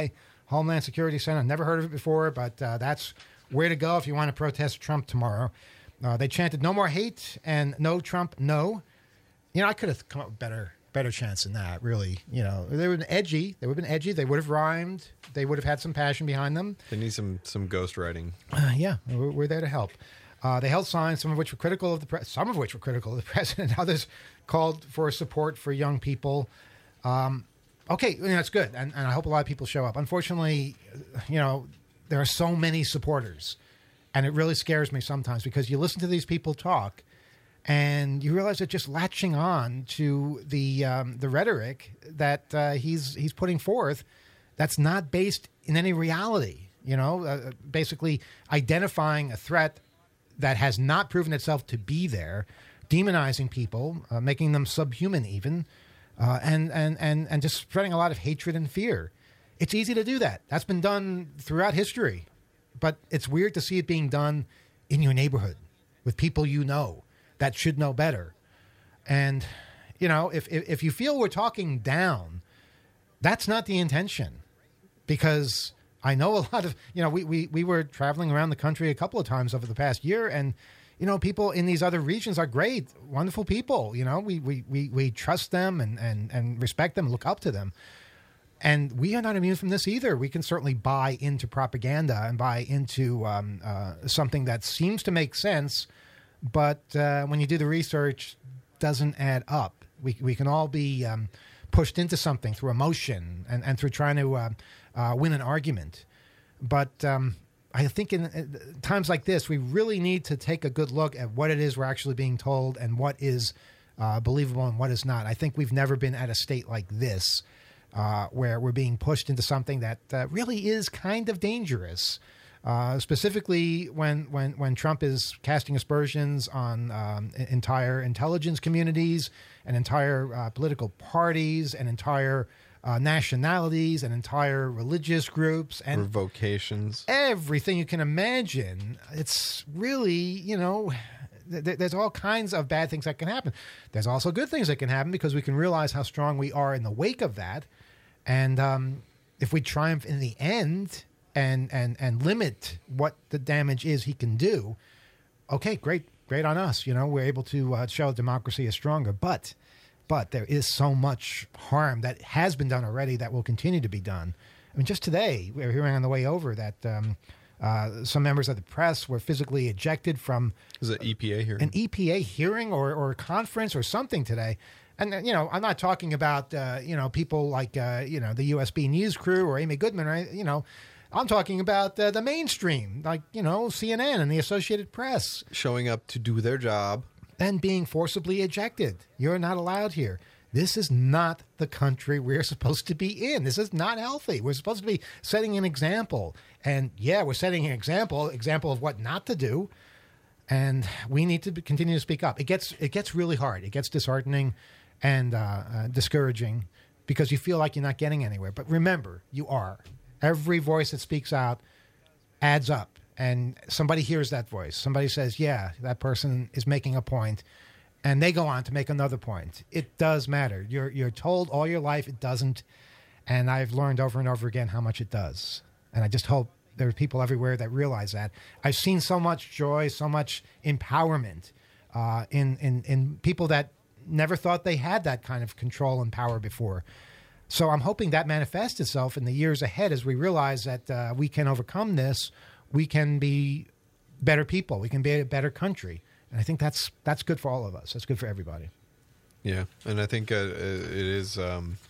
Homeland Security Center. Never heard of it before, but uh, that's where to go if you want to protest Trump tomorrow. Uh, they chanted "No more hate" and "No Trump, no." You know, I could have come up with better, better chants than that. Really, you know, they would have been edgy. They would have been edgy. They would have rhymed. They would have had some passion behind them. They need some some ghost writing. Uh, yeah, we're, we're there to help. Uh, they held signs, some of which were critical of the pre- some of which were critical of the president. Others called for support for young people. Um, okay, you know, that's good, and, and I hope a lot of people show up. Unfortunately, you know, there are so many supporters, and it really scares me sometimes because you listen to these people talk, and you realize they're just latching on to the um, the rhetoric that uh, he's he's putting forth. That's not based in any reality. You know, uh, basically identifying a threat that has not proven itself to be there, demonizing people, uh, making them subhuman even, uh, and, and, and, and just spreading a lot of hatred and fear. It's easy to do that. That's been done throughout history. But it's weird to see it being done in your neighborhood with people you know that should know better. And, you know, if, if, if you feel we're talking down, that's not the intention. Because I know a lot of, you know, we, we, we were traveling around the country a couple of times over the past year, and, you know, people in these other regions are great, wonderful people. You know, we, we, we, we trust them and, and, and respect them, look up to them. And we are not immune from this either. We can certainly buy into propaganda and buy into um, uh, something that seems to make sense, but uh, when you do the research, doesn't add up. We, we can all be um, pushed into something through emotion and, and through trying to uh, uh, win an argument. But um, I think in uh, times like this, we really need to take a good look at what it is we're actually being told and what is uh, believable and what is not. I think we've never been at a state like this uh, where we're being pushed into something that uh, really is kind of dangerous. Uh, specifically when, when, when Trump is casting aspersions on um, entire intelligence communities and entire uh, political parties and entire uh, nationalities and entire religious groups and vocations, everything you can imagine. It's really, you know, th- there's all kinds of bad things that can happen. There's also good things that can happen because we can realize how strong we are in the wake of that. And um, if we triumph in the end and, and, and limit what the damage is he can do, okay, great, great on us. You know, we're able to uh, show democracy is stronger. But But there is so much harm that has been done already that will continue to be done. I mean, just today, we were hearing on the way over that um, uh, some members of the press were physically ejected from is it E P A hearing? an E P A hearing or, or a conference or something today. And, you know, I'm not talking about, uh, you know, people like, uh, you know, the U S B News crew or Amy Goodman, right? You know, I'm talking about uh, the mainstream, like, you know, C N N and the Associated Press. Showing up to do their job. And being forcibly ejected. You're not allowed here. This is not the country we're supposed to be in. This is not healthy. We're supposed to be setting an example. And yeah, we're setting an example, example of what not to do. And we need to continue to speak up. It gets it gets really hard. It gets disheartening and uh, uh, discouraging because you feel like you're not getting anywhere. But remember, you are. Every voice that speaks out adds up. And somebody hears that voice. Somebody says, yeah, that person is making a point. And they go on to make another point. It does matter. You're you're told all your life it doesn't. And I've learned over and over again how much it does. And I just hope there are people everywhere that realize that. I've seen so much joy, so much empowerment uh, in, in, in people that never thought they had that kind of control and power before. So I'm hoping that manifests itself in the years ahead as we realize that uh, we can overcome this. We can be better people. We can be a better country. And I think that's that's good for all of us. That's good for everybody. Yeah, and I think uh, it is um,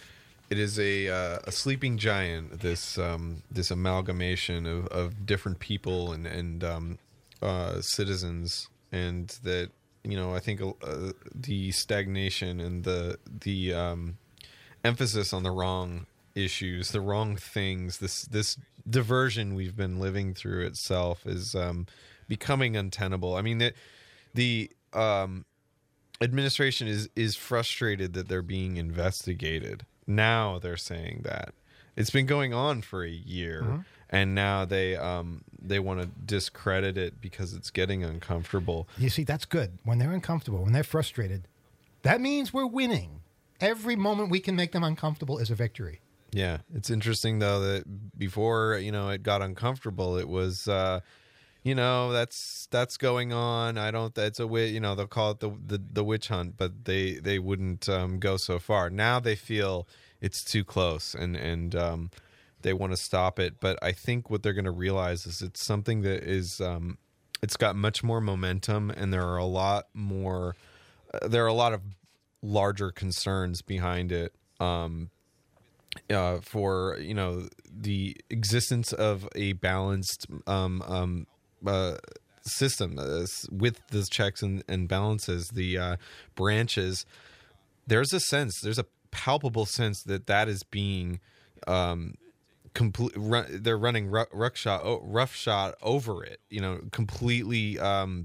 it is a uh, a sleeping giant. This um, this amalgamation of, of different people and and um, uh, citizens, and that you know I think uh, the stagnation and the the um, emphasis on the wrong issues, the wrong things. This this diversion we've been living through itself is um, becoming untenable. I mean, the, the um, administration is, is frustrated that they're being investigated. Now they're saying that. It's been going on for a year, mm-hmm. and now they um, they want to discredit it because it's getting uncomfortable. You see, that's good. When they're uncomfortable, when they're frustrated, that means we're winning. Every moment we can make them uncomfortable is a victory. Yeah, it's interesting though that before, you know, it got uncomfortable, it was, uh, you know, that's that's going on. I don't. That's a witch. You know, they'll call it the the, the witch hunt, but they they wouldn't um, go so far. Now they feel it's too close, and and um, they want to stop it. But I think what they're going to realize is it's something that is um, it's got much more momentum, and there are a lot more. Uh, there are a lot of larger concerns behind it. Um, Uh, for you know the existence of a balanced um, um, uh, system uh, with the checks and, and balances, the uh, branches. There's a sense, there's a palpable sense that that is being um, complete. Run, they're running rough, rough shot, rough shot over it. You know, completely. Um,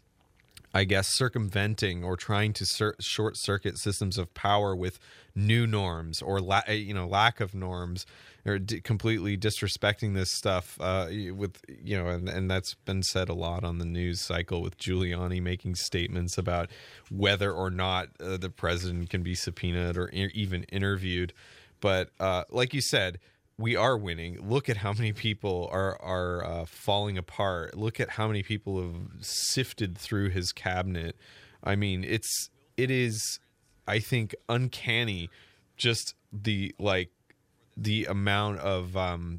I guess circumventing or trying to cir- short circuit systems of power with new norms or la- you know lack of norms, or d- completely disrespecting this stuff uh, with you know and, and that's been said a lot on the news cycle with Giuliani making statements about whether or not uh, the president can be subpoenaed or e- even interviewed. But uh, like you said, we are winning. Look at how many people are are uh, falling apart. Look at how many people have sifted through his cabinet. I mean, it's it is, I think, uncanny. Just the like the amount of um,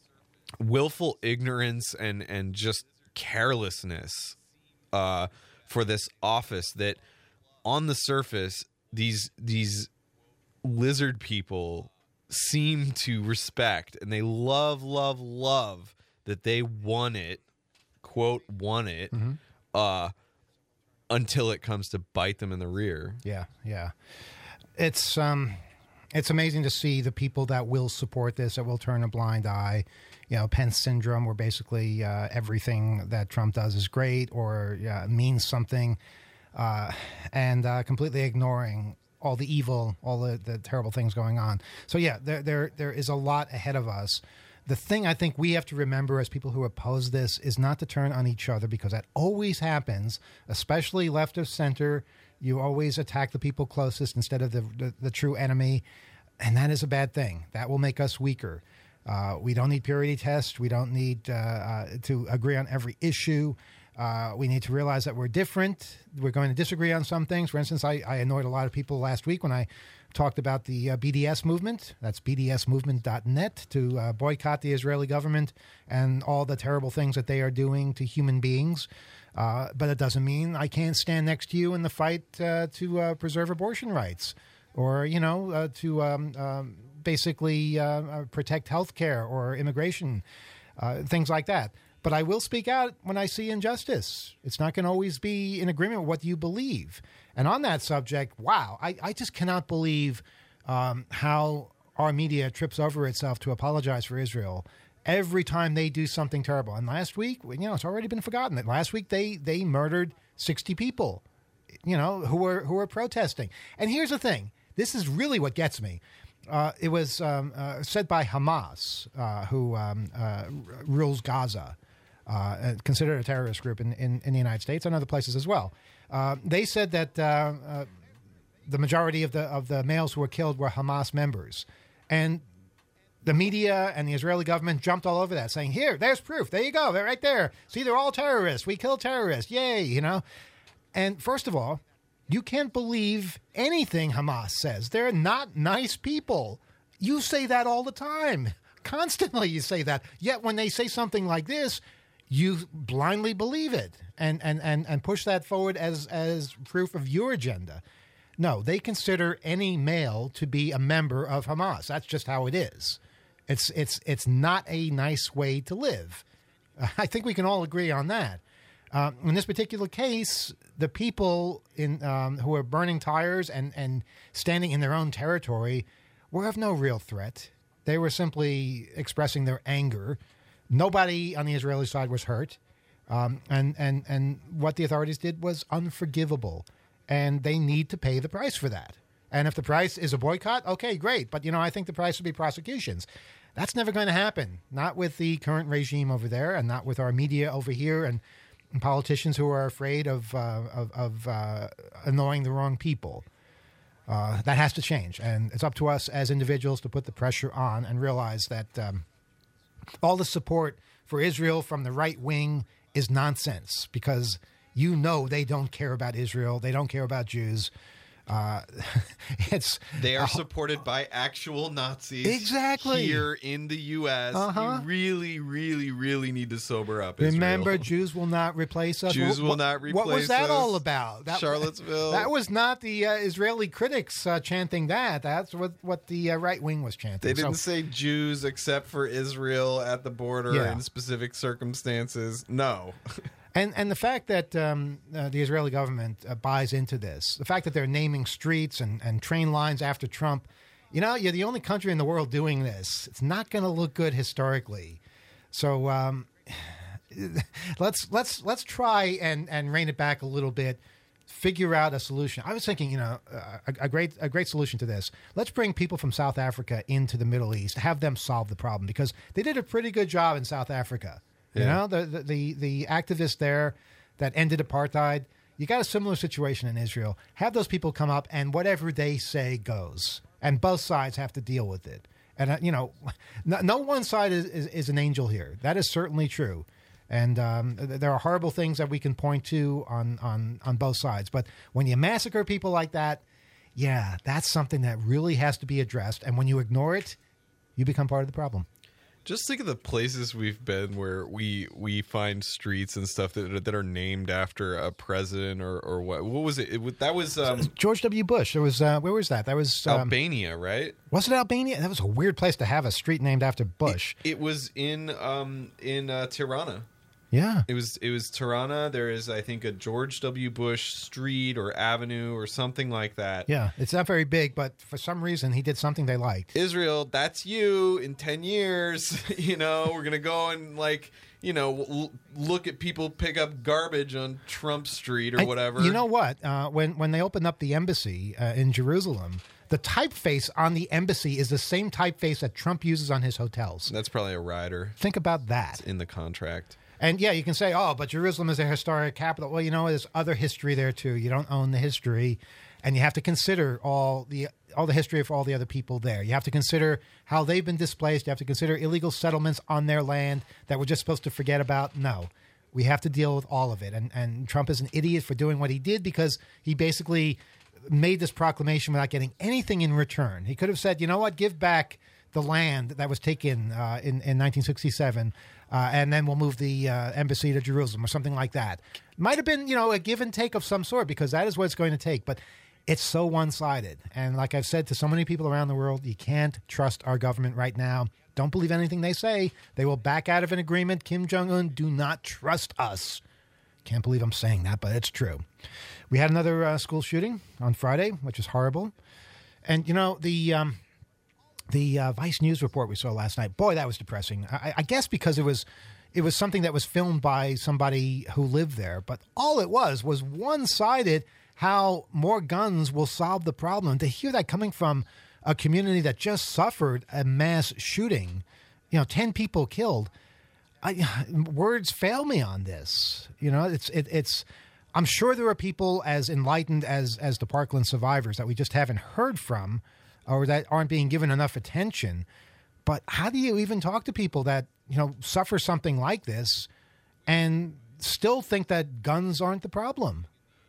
willful ignorance and and just carelessness uh, for this office. That on the surface, these these lizard people seem to respect, and they love, love, love that they won it, quote, won it, mm-hmm. uh, until it comes to bite them in the rear. Yeah, yeah. It's um, it's amazing to see the people that will support this, that will turn a blind eye. You know, Pence syndrome, where basically uh, everything that Trump does is great or uh, means something, uh, and uh, completely ignoring all the evil, all the, the terrible things going on. So yeah, there there there is a lot ahead of us. The thing I think we have to remember as people who oppose this is not to turn on each other, because that always happens, especially left of center. You always attack the people closest instead of the, the, the true enemy, and that is a bad thing. That will make us weaker. Uh, we don't need purity tests. We don't need uh, uh, to agree on every issue. Uh, we need to realize that we're different. We're going to disagree on some things. For instance, I, I annoyed a lot of people last week when I talked about the uh, B D S movement. That's B D S movement dot net, to uh, boycott the Israeli government and all the terrible things that they are doing to human beings. Uh, but it doesn't mean I can't stand next to you in the fight uh, to uh, preserve abortion rights, or, you know, uh, to um, um, basically uh, protect health care or immigration, uh, things like that. But I will speak out when I see injustice. It's not going to always be in agreement with what you believe. And on that subject, wow, I, I just cannot believe um, how our media trips over itself to apologize for Israel every time they do something terrible. And last week, you know, it's already been forgotten that last week they they murdered sixty people, you know, who were who were protesting. And here's the thing. This is really what gets me. Uh, it was um, uh, said by Hamas, uh, who um, uh, rules Gaza. Uh, considered a terrorist group in, in, in the United States and other places as well. Uh, they said that uh, uh, the majority of the of the males who were killed were Hamas members. And the media and the Israeli government jumped all over that, saying, here, there's proof. There you go. They're right there. See, they're all terrorists. We kill terrorists. Yay, you know. And first of all, you can't believe anything Hamas says. They're not nice people. You say that all the time. Constantly you say that. Yet when they say something like this, you blindly believe it and, and, and, and push that forward as, as proof of your agenda. No, they consider any male to be a member of Hamas. That's just how it is. It's, it's, it's not a nice way to live. I think we can all agree on that. Um, in this particular case, the people in um, who are burning tires and, and standing in their own territory were of no real threat. They were simply expressing their anger. Nobody on the Israeli side was hurt. Um, and, and, and what the authorities did was unforgivable. And they need to pay the price for that. And if the price is a boycott, okay, great. But, you know, I think the price would be prosecutions. That's never going to happen. Not with the current regime over there, and not with our media over here, and, and politicians who are afraid of, uh, of, of uh, annoying the wrong people. Uh, that has to change, and it's up to us as individuals to put the pressure on and realize that um, all the support for Israel from the right wing is nonsense, because you know they don't care about Israel. They don't care about Jews. Uh, it's they are uh, supported by actual Nazis. Exactly. Here in the U S Uh-huh. You really, really, really need to sober up. Israel. Remember, Jews will not replace us. Jews what, will not replace us. What was that all about? That, Charlottesville. That was not the uh, Israeli critics uh, chanting that. That's what, what the uh, right wing was chanting. They didn't so, say Jews except for Israel at the border Yeah. in specific circumstances. No. And and the fact that um, uh, the Israeli government uh, buys into this, the fact that they're naming streets and, and train lines after Trump, you know, you're the only country in the world doing this. It's not going to look good historically. So um, let's let's let's try and, and rein it back a little bit. Figure out a solution. I was thinking, you know, uh, a, a great a great solution to this. Let's bring people from South Africa into the Middle East, have them solve the problem, because they did a pretty good job in South Africa. You Yeah. know, the, the the the activists there that ended apartheid. You got a similar situation in Israel. Have those people come up, and whatever they say goes, and both sides have to deal with it. And uh, you know, no, no one side is, is, is an angel here. That is certainly true. And um, th- there are horrible things that we can point to on, on, on both sides. But when you massacre people like that, yeah, that's something that really has to be addressed. And when you ignore it, you become part of the problem. Just think of the places we've been where we we find streets and stuff that that are named after a president or, or what. What was it? it that was um, George W. Bush. There was uh, where was that? That was um, Albania, right? Was it Albania? That was a weird place to have a street named after Bush. It, it was in um, in uh, Tirana. Yeah. It was it was Tirana. There is, I think, a George W. Bush street or avenue or something like that. Yeah, it's not very big, but for some reason he did something they liked. Israel, that's you in ten years. You know, we're going to go and, like, you know, l- look at people pick up garbage on Trump Street or I- whatever. You know what? Uh, when, when they opened up the embassy uh, in Jerusalem, the typeface on the embassy is the same typeface that Trump uses on his hotels. That's probably a rider Think about that. in the contract. And yeah, you can say, oh, but Jerusalem is a historic capital. Well, you know, there's other history there too. You don't own the history, and you have to consider all the all the history of all the other people there. You have to consider how they've been displaced. You have to consider illegal settlements on their land that we're just supposed to forget about. No, we have to deal with all of it. And and Trump is an idiot for doing what he did, because he basically made this proclamation without getting anything in return. He could have said, you know what, give back the land that was taken uh, in, in nineteen sixty-seven, uh, and then we'll move the uh, embassy to Jerusalem or something like that. Might have been, you know, a give and take of some sort, because that is what it's going to take. But it's so one-sided. And like I've said to so many people around the world, you can't trust our government right now. Don't believe anything they say. They will back out of an agreement. Kim Jong-un, do not trust us. Can't believe I'm saying that, but it's true. We had another uh, school shooting on Friday, which is horrible. And, you know, the... Um, The uh, Vice News report we saw last night, boy, that was depressing. I, I guess because it was it was something that was filmed by somebody who lived there. But all it was was one-sided, how more guns will solve the problem. To hear that coming from a community that just suffered a mass shooting, you know, ten people killed, I, words fail me on this. You know, it's it, it's. I'm sure there are people as enlightened as as the Parkland survivors that we just haven't heard from, or that aren't being given enough attention. But how do you even talk to people that, you know, suffer something like this and still think that guns aren't the problem?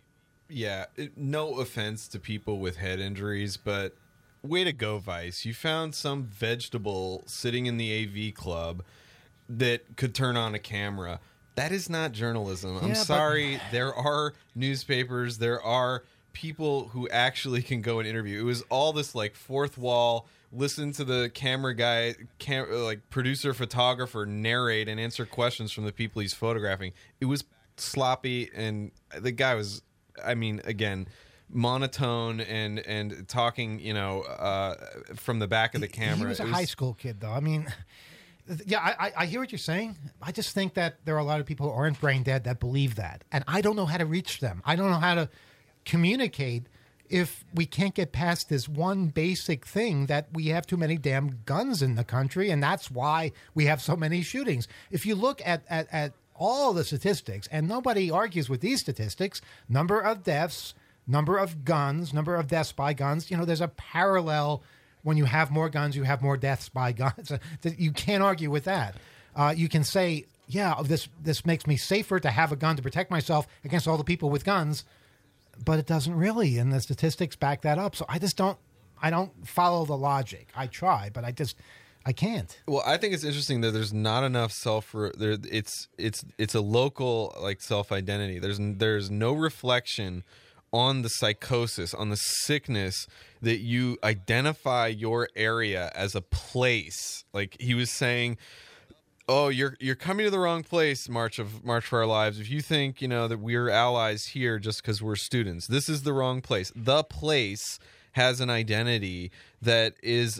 Yeah, it, no offense to people with head injuries, but way to go, Vice. You found some vegetable sitting in the A V club that could turn on a camera. That is not journalism. I'm Yeah, but- sorry. There are newspapers, there are people who actually can go and interview. It was all this, like, fourth wall, listen to the camera guy, cam- like producer, photographer narrate and answer questions from the people he's photographing. It was sloppy, and the guy was, I mean, again, monotone and and talking, you know, uh, from the back of the camera. He was a It high school kid, though. I mean, yeah, I, I- I hear what you're saying. I just think that there are a lot of people who aren't brain dead that believe that. And I don't know how to reach them. I don't know how to communicate if we can't get past this one basic thing that we have too many damn guns in the country, and that's why we have so many shootings. If you look at, at, at all the statistics, and nobody argues with these statistics, number of deaths, number of guns, number of deaths by guns. You know, there's a parallel. When you have more guns, you have more deaths by guns. You can't argue with that. Uh, you can say, yeah, this this makes me safer to have a gun to protect myself against all the people with guns, but it doesn't really, and the statistics back that up. So I just don't, I don't follow the logic. I try, but I just, I can't. Well, I think it's interesting that there's not enough self. There, it's it's it's a local like self identity. There's there's no reflection on the psychosis, on the sickness that you identify your area as a place. Like he was saying, oh, you're you're coming to the wrong place, March of March for Our Lives. If you think, you know, that we're allies here just because we're students, this is the wrong place. The place has an identity that is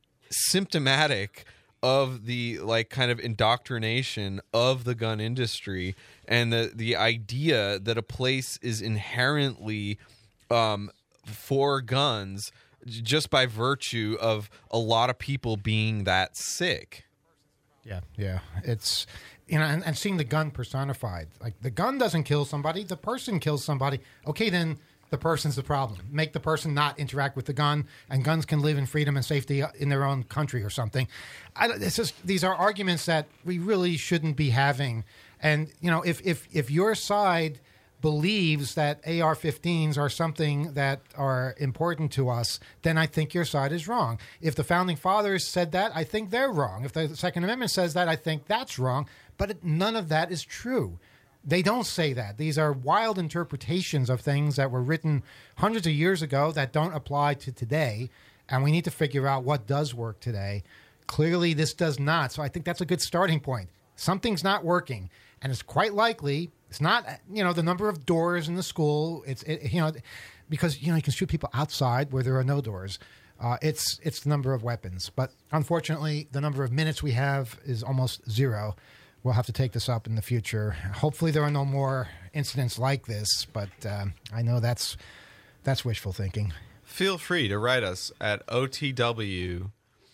symptomatic of the like kind of indoctrination of the gun industry, and the the idea that a place is inherently um, for guns just by virtue of a lot of people being that sick. Yeah, yeah. It's, you know, and, and seeing the gun personified. Like, the gun doesn't kill somebody, the person kills somebody. Okay, then the person's the problem. Make the person not interact with the gun, and guns can live in freedom and safety in their own country or something. I, it's just, these are arguments that we really shouldn't be having. And, you know, if if if your side believes that A R fifteens are something that are important to us, then I think your side is wrong. If the Founding Fathers said that, I think they're wrong. If the Second Amendment says that, I think that's wrong. But it, none of that is true. They don't say that. These are wild interpretations of things that were written hundreds of years ago that don't apply to today, and we need to figure out what does work today. Clearly, this does not, so I think that's a good starting point. Something's not working, and it's quite likely it's not, you know, the number of doors in the school. It's, it, you know, because, you know, you can shoot people outside where there are no doors. Uh, it's it's the number of weapons, but unfortunately, the number of minutes we have is almost zero. We'll have to take this up in the future. Hopefully there are no more incidents like this, but uh, I know that's that's wishful thinking. Feel free to write us at O T W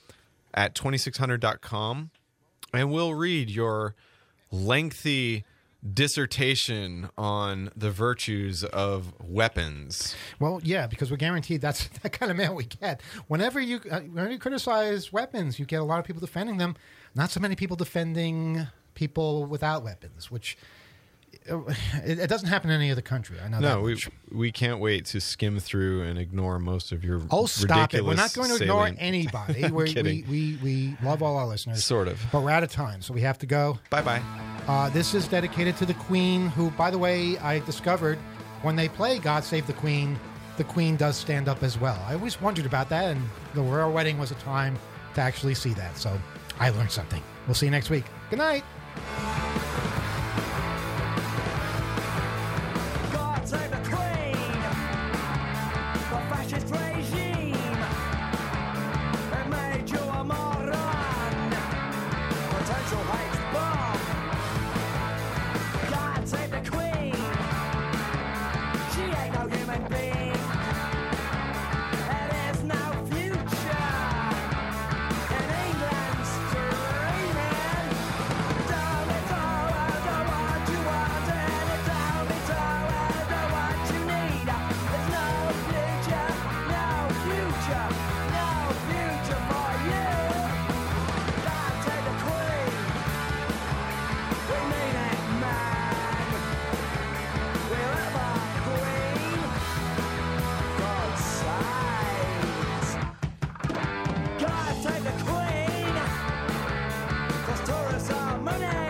at twenty-six hundred dot com, and we'll read your lengthy dissertation on the virtues of weapons. Well, yeah, because we're guaranteed that's that kind of mail we get. Whenever you, uh, whenever you criticize weapons, you get a lot of people defending them. Not so many people defending people without weapons, which it, it doesn't happen in any other country. I know. No, that we much. we can't wait to skim through and ignore most of your. Oh, stop it! We're not ridiculous going to ignore salient- anybody. I'm We're, kidding. we we we love all our listeners, Sort of. but we're out of time, so we have to go. Bye bye. Uh, this is dedicated to the Queen, who, by the way, I discovered when they play "God Save the Queen," the Queen does stand up as well. I always wondered about that, and the royal wedding was a time to actually see that. So I learned something. We'll see you next week. Good night. God save the Queen, the fascist regime. It made you a moron, potential hate bomb. God save the Queen, she ain't no human being. There is no future in England's dreaming. Tell me so, I don't want you wanted. Tell me so, I don't what you need. There's no future, no future, no future for you. God save the Queen, we mean it, man. We'll have a queen, God saves. God save the Queen, 'cause tourists are money.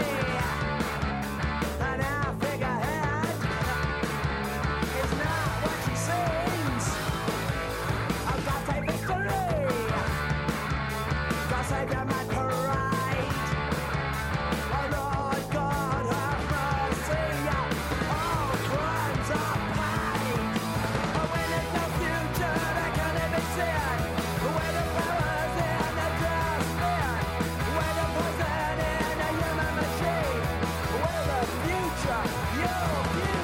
And our figurehead is not what she seems. Oh, God save victory, God save your mad parade. Oh, Lord God, have mercy, all crimes are paid. Oh, when there's no future, they can't even see it. Where the power's in the dustbin, where the poison in a human machine, where the future, your future.